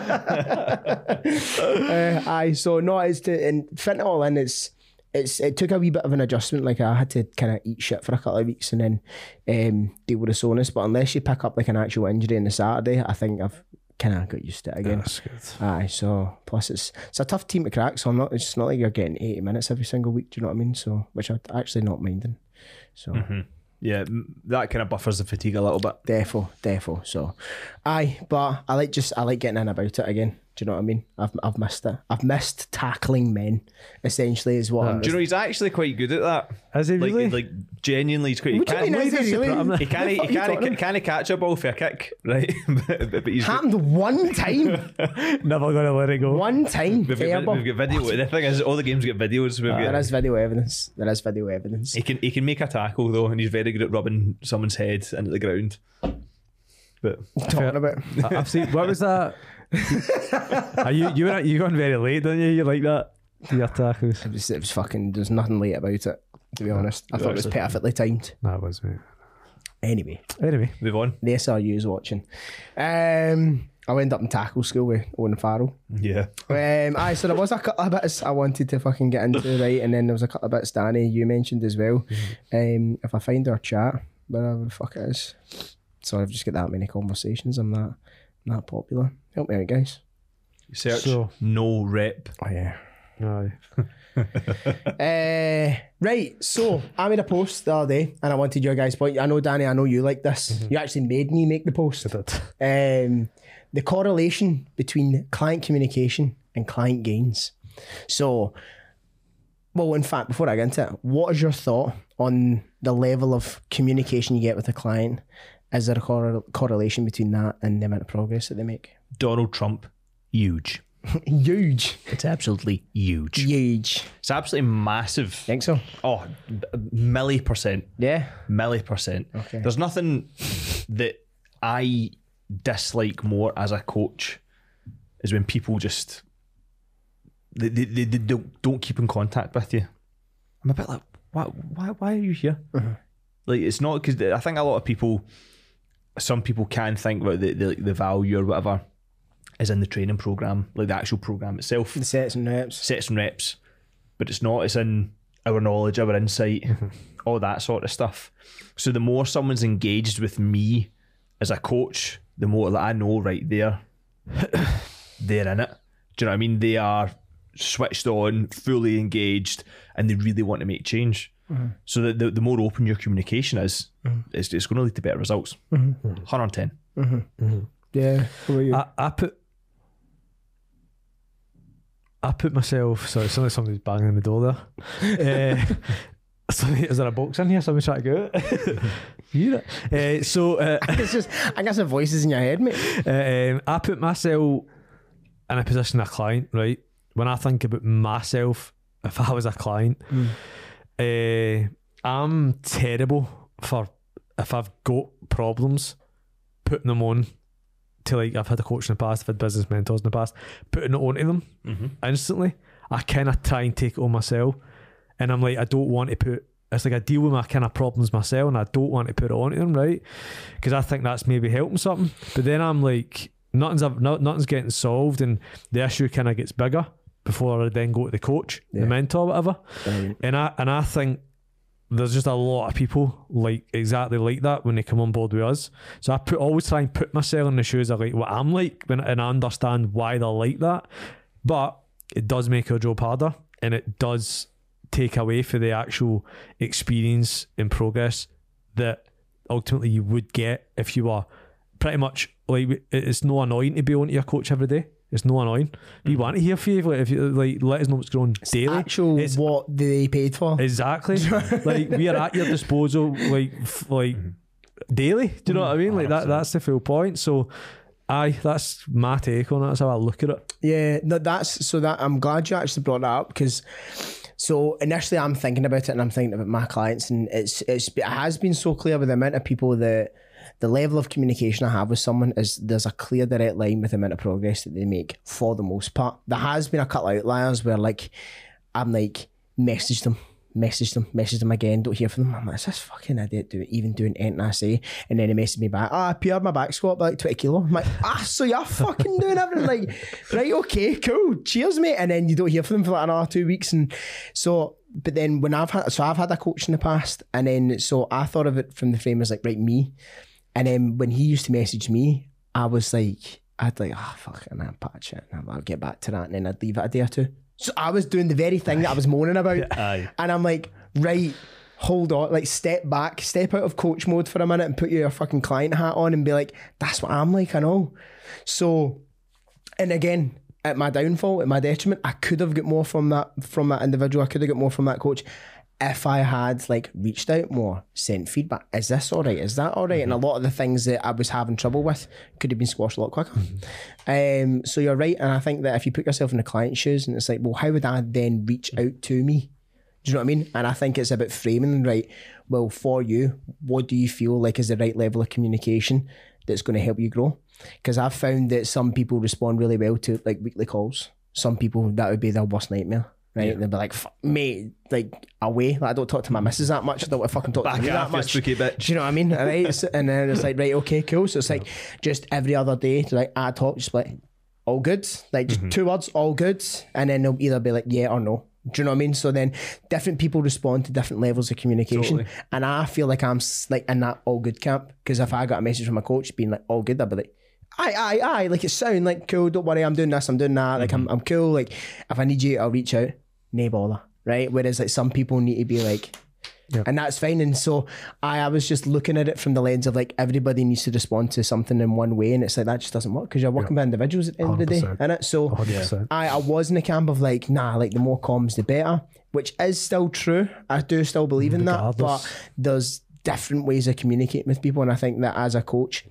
boys. uh, aye. So no, it's to and fitting it all in. It's it's it took a wee bit of an adjustment. Like I had to kind of eat shit for a couple of weeks and then um, deal with the soreness. But unless you pick up like an actual injury on the Saturday, I think I've kind of got used to it again. That's good. Aye. So plus it's it's a tough team to crack. So I'm not. It's not like you're getting eighty minutes every single week. Do you know what I mean? So which I'm actually not minding. So. Yeah, m- that kind of buffers the fatigue a little bit. Defo, defo. So, aye, but I like just I like getting in about it again. Do you know what I mean? I've I've missed it. I've missed tackling men. Essentially, is what. I'm Do you know he's actually quite good at that? Is he Like, really? like genuinely, he's quite. He What do you can't, mean, is he really? I'm he can't, he What are you can't, talking he can't catch a ball for a kick, right? but, but he's. happened one time. Never gonna let it go. One time. We've got, ever. we've got video. The thing is, all the games get videos. We've There got, is video evidence. There is video evidence. he can he can make a tackle though, and he's very good at rubbing someone's head into the ground. But Talking about. I- I've seen. What was that? Are you you were you gone very late, didn't you? You like that? Your tackles. It was, it was fucking. There's nothing late about it. To be honest, I thought it was perfectly timed. That was me. Anyway, Anyway, move on. the S R U is watching. Um, I went up in tackle school with Owen Farrell. Yeah. Um, aye, so there was a couple of bits I wanted to fucking get into, right? And then there was a couple of bits, Danny, you mentioned as well. Um, if I find our chat, wherever the fuck it is. Sorry, I've just got that many conversations. I'm not, not popular. Help me out, guys. Search So- no rep. Oh, yeah. aye. Uh, right, so I made a post the other day and I wanted your guys' point. I know, Danny, I know you like this. You actually made me make the post. I did. Um, the correlation between client communication and client gains. So, well, in fact, before I get into it, what is your thought on the level of communication you get with a client? Is there a correl- correlation between that and the amount of progress that they make? Donald Trump, huge. Huge. It's absolutely huge. Huge. It's absolutely massive. Think so? Oh, milli percent. Yeah. Milli percent. Okay. There's nothing that I dislike more as a coach is when people just they, they, they, they don't, don't keep in contact with you. I'm a bit like, why why, why are you here? Uh-huh. Like, it's not because I think a lot of people, some people can think about the, the the value or whatever is in the training program, like the actual program itself, The sets and reps. sets and reps, but it's not. It's in our knowledge, our insight, all that sort of stuff. So the more someone's engaged with me as a coach, the more that I know right there, they're in it. Do you know what I mean? They are switched on, fully engaged, and they really want to make change. Mm-hmm. So the, the the more open your communication is, mm-hmm. it's, it's going to lead to better results. Mm-hmm. one hundred ten. Mm-hmm. Mm-hmm. Yeah. What about you? I, I put I put myself. Sorry, sounds like somebody's banging on the door there. uh, so, is there a box in here? Somebody's trying to go out. You uh, so uh, it's just, I got some voices in your head, mate. uh, um, I put myself in a position of a client, right? When I think about myself, if I was a client, mm. uh, I'm terrible for if I've got problems, putting them on to, like, I've had a coach in the past, I've had business mentors in the past, putting it onto them mm-hmm. instantly. I kind of try and take it on myself, and I'm like, I don't want to put, it's like I deal with my kind of problems myself and I don't want to put it onto them, right? Because I think that's maybe helping something, but then I'm like, nothing's nothing's getting solved and the issue kind of gets bigger before I then go to the coach, yeah. the mentor, whatever. Right. And I and I think there's just a lot of people like exactly like that when they come on board with us. So I put always try and put myself in the shoes of like what I'm like, when, and I understand why they're like that. But it does make our job harder, and it does take away for the actual experience and progress that ultimately you would get if you were pretty much like, it's no annoying to be on to your coach every day. It's no annoying. We want to hear from you. Like, if you like, let us know what's going on it's daily. Actual it's what they paid for. Exactly. Like, we are at your disposal, like f- like daily. Do you know what I mean? Like that. That's the full point. So, aye, that's my take on it. That's how I look at it. Yeah, no, that's so that I'm glad you actually brought that up, because so initially I'm thinking about it and I'm thinking about my clients, and it's it's it has been so clear with the amount of people that. The level of communication I have with someone is there's a clear direct line with the amount of progress that they make for the most part. There has been a couple of outliers where like I'm like message them, message them, message them again, don't hear from them. I'm like, is this fucking idiot do even doing anything I say? And then he messaged me back, ah, oh, I P R'd my back squat by like twenty kilo. I'm like, ah, so you're fucking doing everything. Like, right, okay, cool, cheers, mate. And then you don't hear from them for like another two weeks. And so, but then when I've had, so I've had a coach in the past, and then so I thought of it from the frame as like, right, me. And then when he used to message me, I was like, I'd like, oh, fuck, and I'd patch it, and I'll get back to that, and then I'd leave it a day or two. So I was doing the very thing that I was moaning about. Aye. And I'm like, right, hold on, like step back, step out of coach mode for a minute and put your fucking client hat on and be like, that's what I'm like, I know. So and again, at my downfall, at my detriment, I could have got more from that from that individual. I could have got more from that coach if I had like reached out more, sent feedback. Is this all right? Is that all right? Mm-hmm. And a lot of the things that I was having trouble with could have been squashed a lot quicker. Mm-hmm. Um, so you're right, and I think that if you put yourself in the client's shoes, and it's like, well, how would I then reach out to me? Do you know what I mean? And I think it's about framing, right? Well, for you, what do you feel like is the right level of communication that's going to help you grow? Because I've found that some people respond really well to like weekly calls. Some people, that would be their worst nightmare. Right, yeah. They'd be like, mate, like away. Like, I don't talk to my missus that much. I don't fucking talk Back to you that off, much. spooky bitch. Do you know what I mean? Right, so, and then it's like, right, okay, cool. So it's like just every other day to like ad hoc, just like all good, like just mm-hmm. two words, all good, and then they'll either be like yeah or no. Do you know what I mean? So then different people respond to different levels of communication, totally. And I feel like I'm like in that all good camp, because if I got a message from a coach being like all good, I'd be like, aye, aye, aye, like it sound like cool. Don't worry, I'm doing this, I'm doing that. Like mm-hmm. I'm, I'm cool. Like if I need you, I'll reach out. Nay bother, right? Whereas like some people need to be like, yep. And that's fine. And so I, I was just looking at it from the lens of like everybody needs to respond to something in one way, and it's like that just doesn't work because you're working yep. with individuals at the end of the day, innit? So I, I was in the camp of like, nah, like the more comms the better, which is still true. I do still believe in Regardless. that, but there's different ways of communicating with people, and I think that as a coach,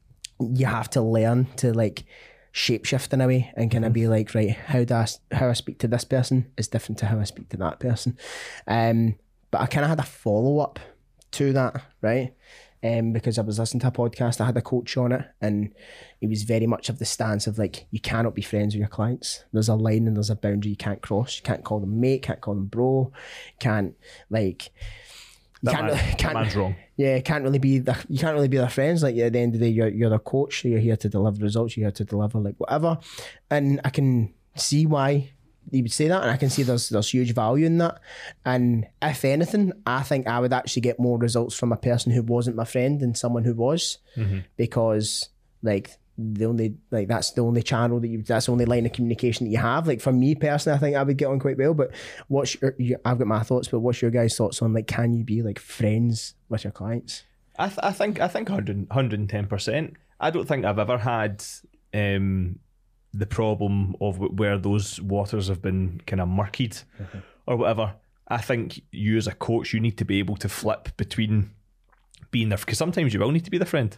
you have to learn to like shapeshift in a way and kind of be like, right, how do I, how I speak to this person is different to how I speak to that person. Um, but I kind of had a follow-up to that, right? Um, because I was listening to a podcast, I had a coach on it, and he was very much of the stance of like, you cannot be friends with your clients. There's a line and there's a boundary you can't cross. You can't call them mate, can't call them bro, can't like... You that, can't, man, really, can't, that man's wrong. Yeah, can't really be the, you can't really be their friends. Like at the end of the day, you're you're their coach, so you're here to deliver results. You're here to deliver like whatever. And I can see why you would say that, and I can see there's there's huge value in that. And if anything, I think I would actually get more results from a person who wasn't my friend than someone who was, mm-hmm. because like the only like that's the only channel that you that's the only line of communication that you have. Like for me personally, I think I would get on quite well. But what's your, you, I've got my thoughts, but what's your guys' thoughts on like, can you be like friends with your clients? I th- I think I think one hundred, one hundred ten percent. I don't think I've ever had um, the problem of w- where those waters have been kind of murkied mm-hmm. or whatever. I think you as a coach, you need to be able to flip between being there, because sometimes you will need to be the friend.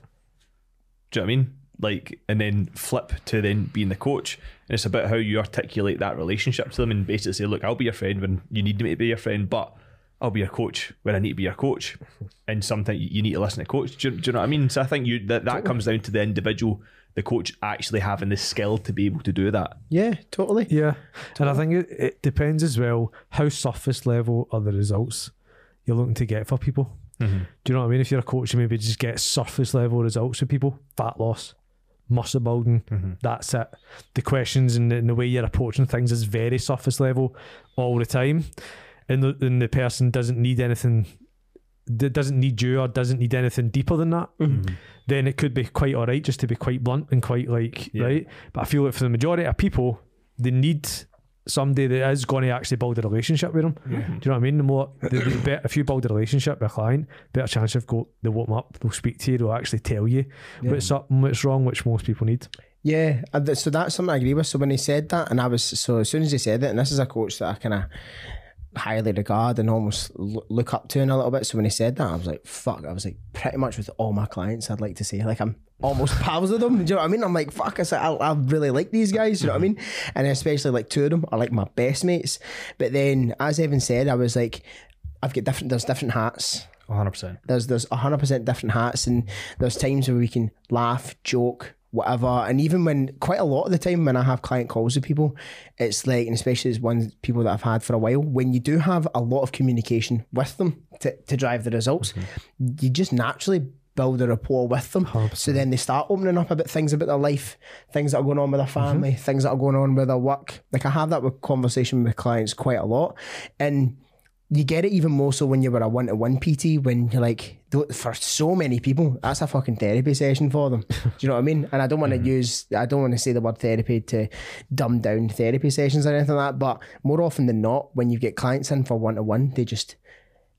Do you know what I mean? Like, and then flip to then being the coach, and it's about how you articulate that relationship to them, and basically say, look, I'll be your friend when you need me to be your friend, but I'll be your coach when I need to be your coach, and sometimes you need to listen to coach. Do you, do you know what I mean? So I think you that, that totally. comes down to the individual, the coach actually having the skill to be able to do that. Yeah, totally. Yeah, totally. And I think it, it depends as well how surface level are the results you're looking to get for people. Mm-hmm. Do you know what I mean? If you're a coach, you maybe just get surface level results for people, fat loss, muscle building, mm-hmm. that's it. The questions and the, and the way you're approaching things is very surface level all the time, and the, and the person doesn't need anything, doesn't need you or doesn't need anything deeper than that, mm-hmm. then it could be quite alright just to be quite blunt and quite like, yeah. right? But I feel like for the majority of people, they need somebody that is going to actually build a relationship with them. Yeah. Do you know what I mean? The more, the, the better, if you build a relationship with a client, better chance you've got, they'll open up, they'll speak to you, they'll actually tell you yeah. what's up and what's wrong, which most people need. Yeah, so that's something I agree with. So when he said that, and I was, so as soon as he said it, and this is a coach that I kind of highly regard and almost look up to in a little bit. So when he said that, I was like, fuck, I was like, pretty much with all my clients, I'd like to say, like, I'm almost pals with them. Do you know what I mean? I'm like, fuck, I, I, I really like these guys, you know what I mean? And especially like two of them are like my best mates. But then, as Evan said, I was like, I've got different, there's different hats. one hundred percent. There's, there's one hundred percent different hats, and there's times where we can laugh, joke, whatever. And even when, quite a lot of the time when I have client calls with people, it's like, and especially as one people that I've had for a while, when you do have a lot of communication with them to, to drive the results, mm-hmm. you just naturally build a rapport with them. one hundred percent. So then they start opening up about things about their life, things that are going on with their family, mm-hmm. things that are going on with their work. Like I have that with conversation with clients quite a lot. And you get it even more so when you were a one-to-one P T, when you're like, for so many people, that's a fucking therapy session for them. Do you know what I mean? And I don't want to mm-hmm. use, I don't want to say the word therapy to dumb down therapy sessions or anything like that, but more often than not, when you get clients in for one-to-one, they just,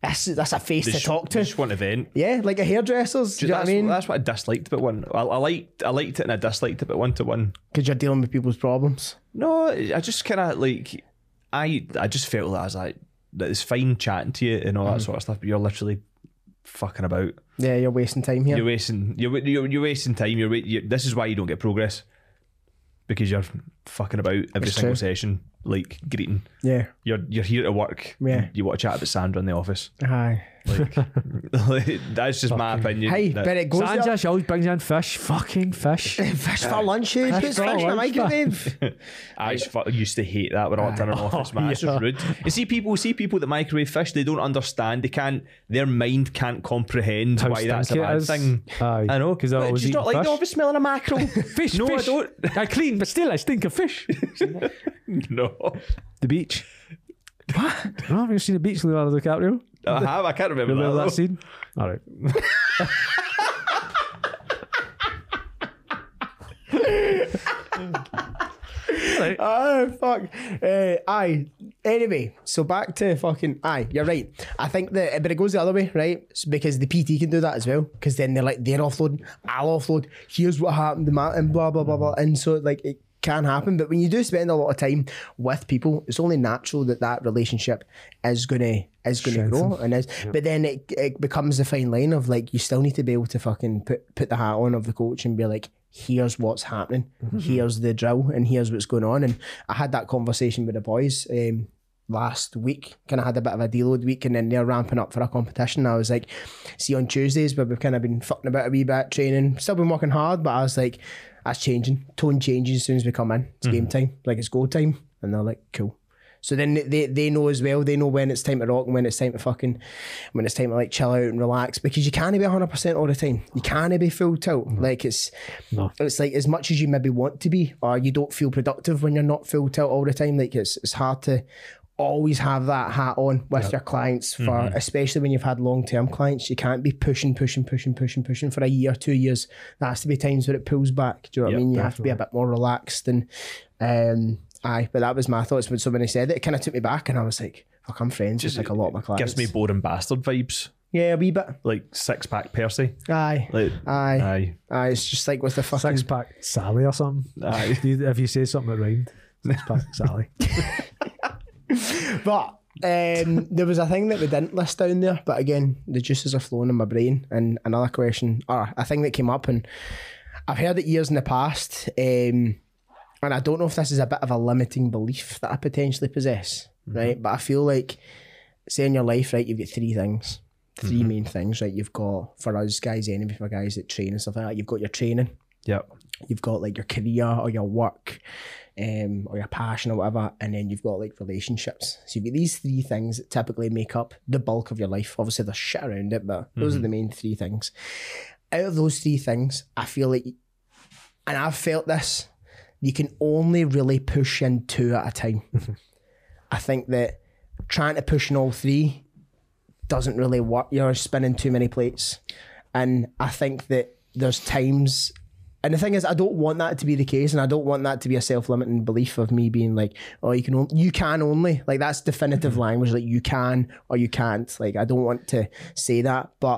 That's, that's a face They to just, talk to. they just want to vent. Yeah, like a hairdresser's. Do you know what I that's, mean? that's what I disliked about one. I, I liked I liked it and I disliked it about one to one. Because you're dealing with people's problems. No, I just kind of like I I just felt that I was like that it's fine chatting to you and all that sort of stuff, but you're literally fucking about. Yeah, you're wasting time here. You're wasting you're you're, you're wasting time. You're, you're this is why you don't get progress, because you're fucking about every It's single true. session, like greeting. Yeah. You're you're here to work. Yeah. You want to chat about Sandra in the office. Aye. Like, that's just my opinion. Hey, That- but it goes Sandra, there. she always brings in fish. Fucking fish. Fish for lunch, eh? Puts for fish in the lunch, microwave. I used, fu- used to hate that when I worked in an office, man. It's yeah. just rude. You see people, see people that microwave fish. They don't understand. They can't. Their mind can't comprehend How why that's a stinky it bad is. thing. Aye. I know, 'Cause I But always do you eat not like fish. the office smelling of mackerel? Fish, no, fish. I don't. I clean, but still I stink of fish. No, The beach. What? No, have you seen the beach, Leonardo DiCaprio? I have. I can't remember, Remember that. that scene? All right. Right. Oh, fuck. Uh, aye. Anyway, so back to fucking. Aye, you're right. I think that, but it goes the other way, right? It's because the P T can do that as well. Because then they're like, they're offloading, I'll offload. Here's what happened, and blah, blah, blah, blah. And so, like, it can happen. But when you do spend a lot of time with people, it's only natural that that relationship is going to. is going to grow and is, yep. But then it, it becomes the fine line of like, you still need to be able to fucking put, put the hat on of the coach and be like, here's what's happening, mm-hmm. here's the drill, and here's what's going on. And I had that conversation with the boys um, last week, kind of had a bit of a deload week, and then they're ramping up for a competition. I was like, see, on Tuesdays where we've kind of been fucking about a wee bit, training, still been working hard, but I was like, that's changing, tone changes as soon as we come in, it's mm-hmm. game time, like it's go time. And they're like, cool. So then they, they know as well, they know when it's time to rock and when it's time to fucking, when it's time to like chill out and relax, because you can't be one hundred percent all the time. You can't be full tilt. Mm-hmm. Like it's, no. it's like as much as you maybe want to be, or you don't feel productive when you're not full tilt all the time. Like it's it's hard to always have that hat on with yep. your clients for, mm-hmm. especially when you've had long-term clients. You can't be pushing, pushing, pushing, pushing, pushing for a year, two years. There has to be times where it pulls back. Do you know what yep, I mean? You definitely. have to be a bit more relaxed and, um, aye, but that was my thoughts when somebody said it. It kind of took me back, and I was like, fuck, I'm friends with like a lot of my clients. Gives me boring bastard vibes. Yeah, a wee bit. Like six pack Percy. Aye. Like, aye. Aye. Aye. It's just like with the fucking six pack Sally or something. Aye. If you say something that rhymed, six pack Sally. But um, there was a thing that we didn't list down there, but again, the juices are flowing in my brain. And another question, or a thing that came up, and I've heard it years in the past, um, and I don't know if this is a bit of a limiting belief that I potentially possess, mm-hmm. right? But I feel like, say in your life, right, you've got three things, three mm-hmm. main things, right? You've got, for us guys, anyway, for guys that train and stuff like that, you've got your training. Yep. You've got like your career or your work, um, or your passion or whatever, and then you've got like relationships. So you've got these three things that typically make up the bulk of your life. Obviously there's shit around it, but those mm-hmm. are the main three things. Out of those three things, I feel like, and I've felt this, you can only really push in two at a time. I think that trying to push in all three doesn't really work. You're spinning too many plates. And I think that there's times, and the thing is, I don't want that to be the case, and I don't want that to be a self-limiting belief of me being like, oh, you can only, you can only, like that's definitive mm-hmm. language, like you can or you can't. Like I don't want to say that, but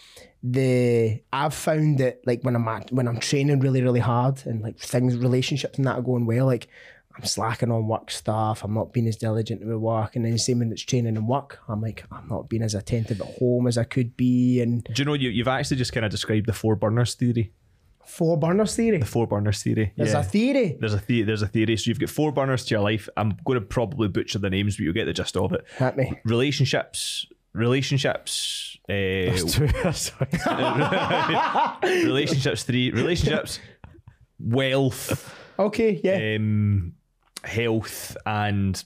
the I've found that like when I'm at, when I'm training really really hard and like things, relationships and that are going well, like I'm slacking on work stuff, I'm not being as diligent with work, and then the same when it's training and work, I'm like I'm not being as attentive at home as I could be. And do you know you, you've actually just kind of described the four burners theory. Four burners theory. The four burners theory. There's yeah. a theory. There's a the- there's a theory. So you've got four burners to your life. I'm going to probably butcher the names, but you'll get the gist of it. Hit me. Relationships. Relationships. Uh, That's two. Sorry. relationships three. Relationships. Wealth. Okay. Yeah. Um, health and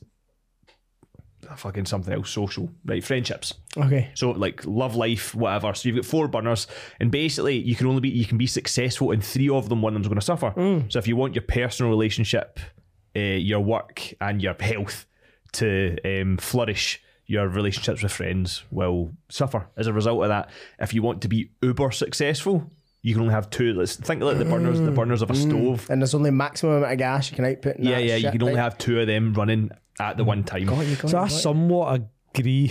fucking something else. Social. Right. Friendships. Okay. So like love life, whatever. So you've got four burners, and basically you can only be you can be successful in three of them. One of them's going to suffer. Mm. So if you want your personal relationship, uh, your work, and your health to um, flourish, your relationships with friends will suffer as a result of that. If you want to be uber successful, you can only have two. Let's think like the burners, the burners of a mm. stove. And there's only maximum amount of gas you can output. In yeah, that yeah. shit, You can only right? have two of them running at the one time. Got you, got So you, I got somewhat agree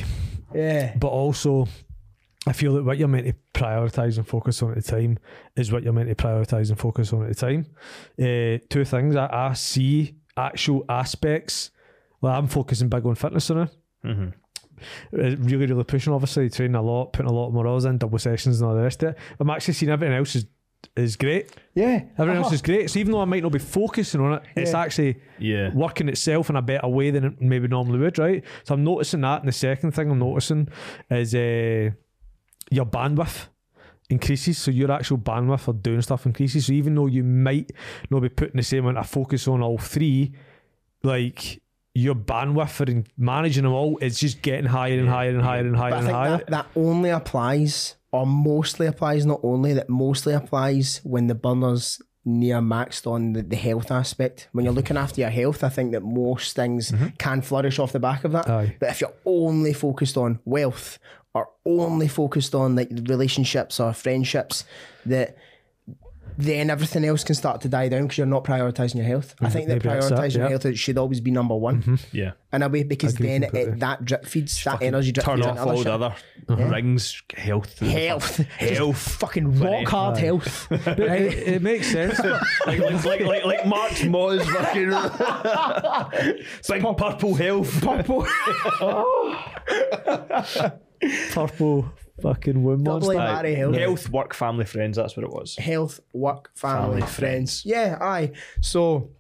Yeah. but also I feel that what you're meant to prioritise and focus on at the time is what you're meant to prioritise and focus on at the time. Uh, two things, I, I see actual aspects. Well, I'm focusing big on fitness now. Mm-hmm. Uh, really, really pushing, obviously, training a lot, putting a lot more hours in, double sessions and all the rest of it. I'm actually seeing everything else is, is great. Yeah. Everything Uh-huh. else is great. So even though I might not be focusing on it, it's Yeah. actually Yeah. working itself in a better way than it maybe normally would, right? So I'm noticing that. And the second thing I'm noticing is uh, your bandwidth increases. So your actual bandwidth for doing stuff increases. So even though you might not be putting the same amount of focus on all three, like your bandwidth for in- managing them all is just getting higher and higher and higher and higher But I and think higher. that, that only applies, or mostly applies, not only, that mostly applies when the burner's near maxed on the, the health aspect. When you're looking after your health, I think that most things can flourish off the back of that. Aye. But if you're only focused on wealth, or only focused on like relationships or friendships, that then everything else can start to die down because you're not prioritising your health. I think that Maybe that's it, prioritising yeah. your health should always be number one Yeah. in a way, because Agree then it, completely. it, that drip feeds, that energy drip Turn feeds off into other all shit. the other rings, health. Health, Health. fucking rock hard health. But it, it makes sense. like, like, like, like, like March Moz fucking big purple health. Purple, Purple fucking womb Double monster. Aye. Health. Health, work, family, friends. That's what it was. health, work, family, Family, friends. Yeah, aye. So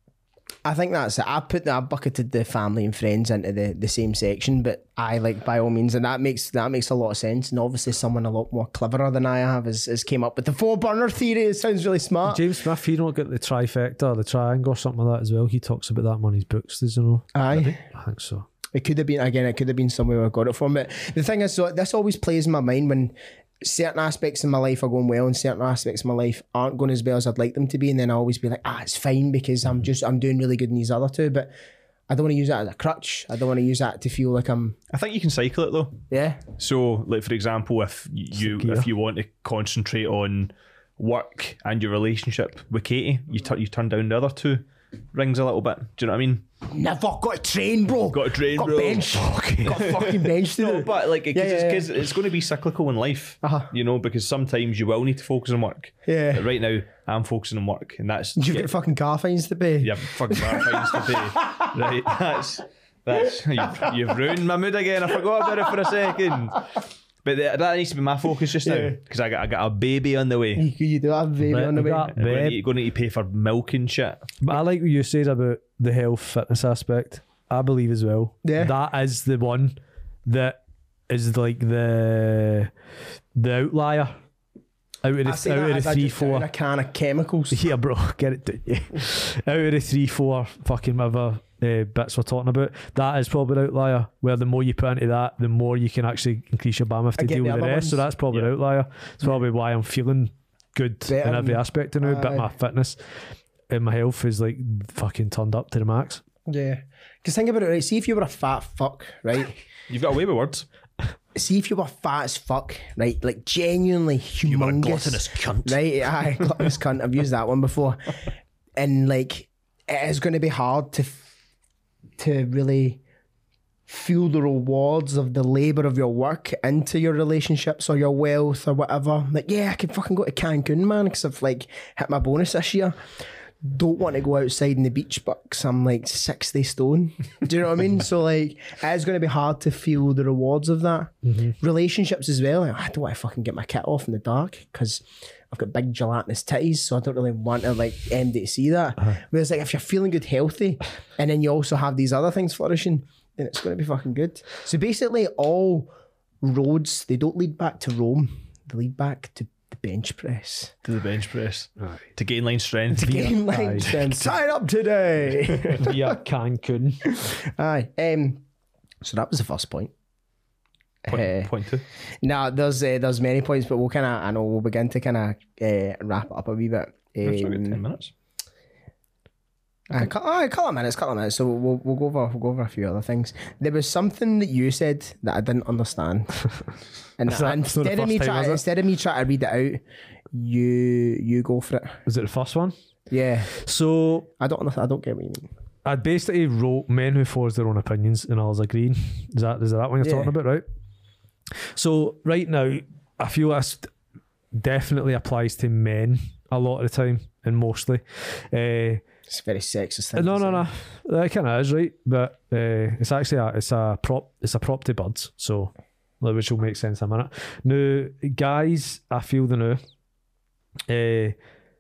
I think that's it. I put that, I bucketed the family and friends into the, the same section, but I like by all means, and that makes that makes a lot of sense. And obviously, someone a lot more cleverer than I have has, has came up with the four burner theory. It sounds really smart. James Smith, he don't get the trifecta or the triangle or something like that as well. He talks about that on his books, does he know? Aye. I think so. It could have been, again, it could have been somewhere I got it from. But the thing is, so this always plays in my mind when certain aspects in my life are going well and certain aspects of my life aren't going as well as I'd like them to be. And then I always be like, ah, it's fine because I'm just, I'm doing really good in these other two. But I don't want to use that as a crutch. I don't want to use that to feel like I'm, I think you can cycle it though. yeah. So, like for example, if you Secure. if you want to concentrate on work and your relationship with Katie, you tu- you turn down the other two rings a little bit. Do you know what I mean? Never got a train, bro. Got a train, got bro. bench. Got a fucking bench to No, do. but like, because Yeah, yeah, it's, it's going to be cyclical in life, Uh-huh. you know, because sometimes you will need to focus on work. Yeah. But right now, I'm focusing on work, and that's You've yeah, got fucking car fines to pay. you have fucking car fines to pay. Right, that's that's you've, you've ruined my mood again. I forgot about it for a second. But that, that needs to be my focus just now Yeah. because I got I got a baby on the way. You, you do have a baby Right, on the way. that- I'm going to, Babe. need, going to need to pay for milk and shit. But I like what you said about the health fitness aspect. I believe as well. Yeah. That is the one that is like the the outlier out of I the, say out that of as the I three, just down four. a can of chemicals. Yeah, bro, get it done. Yeah. Out of the three, four fucking whatever uh, bits we're talking about, that is probably an outlier. Where the more you put into that, the more you can actually increase your bandwidth to I get deal the with the other rest. So ones. that's probably Yeah. an outlier. It's probably why I'm feeling good Better in every than- aspect of now. But Aye. my fitness and my health is like fucking turned up to the max. Yeah. Because think about it, right? See if you were a fat fuck, right? You've got away with words. See if you were fat as fuck, right? Like genuinely humongous. You were a gluttonous cunt. Right? Aye, gluttonous cunt. I've used that one before. And like, it is going to be hard to to really feel the rewards of the labour of your work into your relationships or your wealth or whatever. Like, yeah, I could fucking go to Cancun, man, because I've like hit my bonus this year. Don't want to go outside in the beach, but 'cause I'm like sixty stone. Do you know what I mean? So like, it's going to be hard to feel the rewards of that. Relationships as well. Like, I don't want to fucking get my kit off in the dark because I've got big gelatinous titties, so I don't really want to like M D to see that. Whereas like if you're feeling good, healthy, and then you also have these other things flourishing, then it's going to be fucking good. So basically, all roads, they don't lead back to Rome; they lead back to the bench press. To the bench press. To gain line strength. Game line strength. Sign up today. Via Cancun. Aye. Um. So that was the first point. Point, Uh, point two. Now there's uh, there's many points, but we'll kind of I know we'll begin to kind of uh, wrap it up a wee bit. We've got ten Um, minutes. aye, cou- aye, couple of minutes, couple of minutes. So we'll we'll go over we'll go over a few other things. There was something that you said that I didn't understand, and That's not- that's not the instead of me first time, trying is it? instead of me trying to read it out, you you go for it. Was it the first one? Yeah, So I don't under- I don't get what you mean. I basically wrote men who force their own opinions and others agreeing. Is that is that what you're Yeah. talking about, right? So right now, I feel this definitely applies to men a lot of the time, and mostly. Uh, It's a very sexist thing. no, to no, say. no. That kind of is right, but uh, it's actually a it's a prop it's a prop to birds, so which will make sense in a minute. Now, guys, I feel the now uh,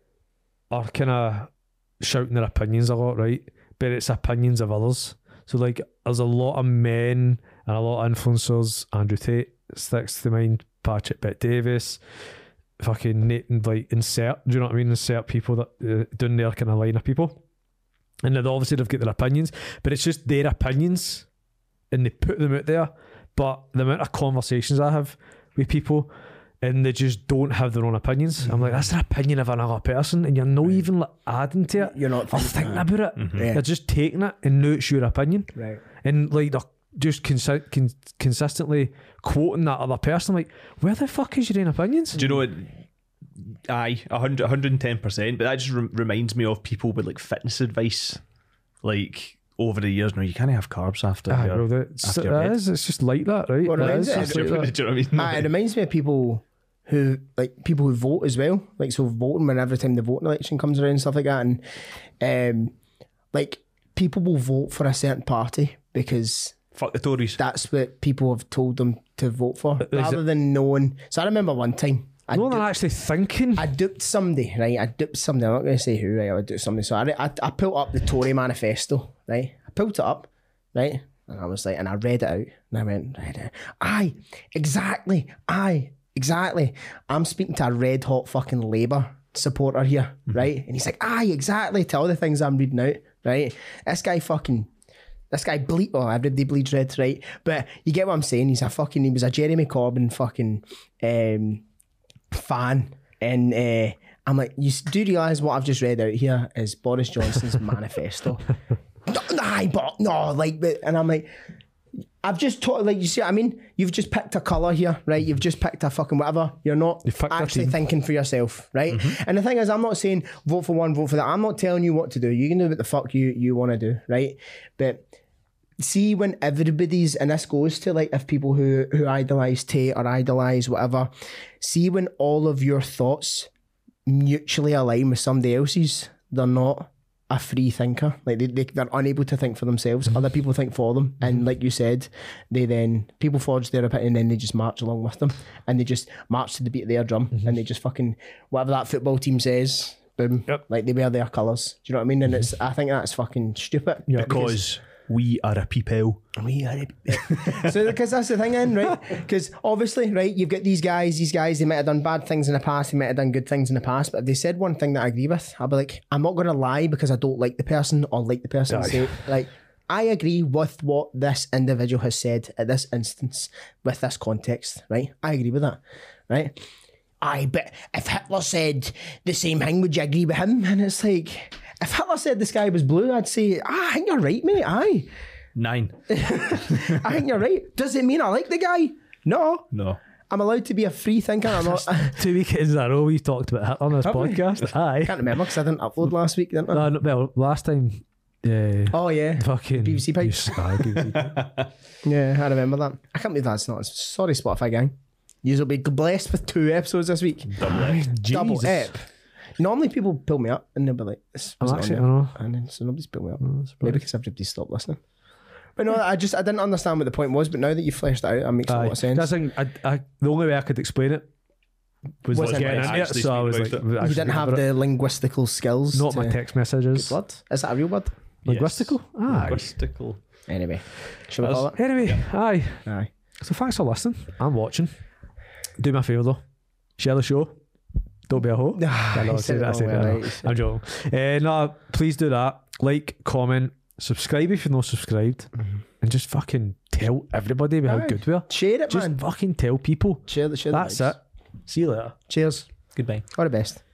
are kind of shouting their opinions a lot, right? But it's opinions of others. So like, there's a lot of men and a lot of influencers. Andrew Tate sticks to mind. Patrick Bet Davis. Fucking Nathan, like insert, do you know what I mean? Insert people that uh, down there kind of line of people, and then obviously they've got their opinions, but it's just their opinions, and they put them out there. But the amount of conversations I have with people, and they just don't have their own opinions. I'm like, that's an opinion of another person, and you're not even like adding to it. You're not or thinking thinking about it. Mm-hmm. Yeah. You're just taking it, and now it's your opinion, Right. and like they're just consi- con- consistently quoting that other person. Like, where the fuck is your own opinions? Do you know what? Aye, one hundred, one hundred ten percent. But that just rem- reminds me of people with like fitness advice. Like over the years now, you can't have carbs after. Ah, your, bro, it's, after your it bed. is, it's just like that, right? Well, it It reminds is me- just Do like you know that. what I mean? Ah, it reminds me of people who like people who vote as well. Like so voting when every time the voting election comes around and stuff like that. And um like people will vote for a certain party because Fuck the Tories. that's what people have told them to vote for. is Rather than knowing. So I remember one time I, No, du- they're actually thinking. I duped somebody, right? I duped somebody. I'm not going to say who, right? I would do somebody. So I, I, I pulled up the Tory manifesto, right? I pulled it up, right? And I was like, and I read it out, and I went, read it. Aye, exactly. Aye, exactly. I'm speaking to a red hot fucking Labour supporter here, right? And he's like, aye, exactly. To all the things I'm reading out, right? This guy fucking. This guy bleed. Oh, everybody bleeds red, right? But you get what I'm saying. He's a fucking. He was a Jeremy Corbyn fucking um, fan, and uh, I'm like, you s- do realise what I've just read out here is Boris Johnson's manifesto? No, nah, but no, like, but- and I'm like, I've just taught, like, you see what I mean? You've just picked a colour here, right? You've just picked a fucking whatever. You're not You've picked a actually team. thinking for yourself, right? And the thing is, I'm not saying vote for one, vote for that. I'm not telling you what to do. You can do what the fuck you, you want to do, right? But see, when everybody's, and this goes to like if people who, who idolise Tate or idolise whatever, see when all of your thoughts mutually align with somebody else's, they're not a free thinker. Like they, they, they're unable to think for themselves. Other people think for them. And like you said, they then, people forge their opinion and then they just march along with them. And they just march to the beat of their drum. And they just fucking, whatever that football team says, boom. Yep. Like they wear their colours. Do you know what I mean? And it's, I think that's fucking stupid. Yeah. Because we are a people. We are a- so because that's the thing then, right? Because obviously, right, you've got these guys, these guys, they might have done bad things in the past, they might have done good things in the past, but if they said one thing that I agree with, I'll be like, I'm not going to lie because I don't like the person or like the person. Aye. Say, like, I agree with what this individual has said at this instance with this context, right? I agree with that, right? Aye, but if Hitler said the same thing, would you agree with him? And it's like, if Hitler said the sky was blue, I'd say, ah, I think you're right, mate. Aye. Nine. I think you're right. Does it mean I like the guy? No. No. I'm allowed to be a free thinker. I'm not. I Two weekends in a row we've talked about Hitler on this Have we? podcast. Aye. can't remember because I didn't upload last week, didn't I? No, no, well, last time, yeah. Oh, yeah. Fucking B B C pipes. Aye, B B C pipes. Yeah, I remember that. I can't believe that's not. Sorry, Spotify gang. You'll be blessed with two episodes this week. Double Jesus. ep. Normally people pull me up and they'll be like, this I'm wasn't actually, I on know. there. And then so nobody's pulled me up. that's Maybe because everybody stopped listening. But no, I just I didn't understand what the point was. But now that you fleshed it out, it makes a Aye. lot of sense. That's the thing, I, I, the only way I could explain it was, Was like it getting like into it, actually so I was speak like, about actually You didn't have remember the linguistical skills. it. Not to, my text messages. Blood? Is that a real word? Linguistical? Aye. Linguistical. Anyway, should we That's- call it? Anyway, aye. Aye. So thanks for listening. I'm watching. Do me a favour though. Share the show. Don't be a hoe. I know, I You said said it that, I wrong said way, that, I know. right? You said- I'm joking. Uh, no, please do that. Like, comment, subscribe if you're not subscribed, and just fucking tell everybody about how Aye. good we are. Share it, Just man. fucking tell people. Share the share the That's vibes. it. See you later. Cheers. Goodbye. All the best.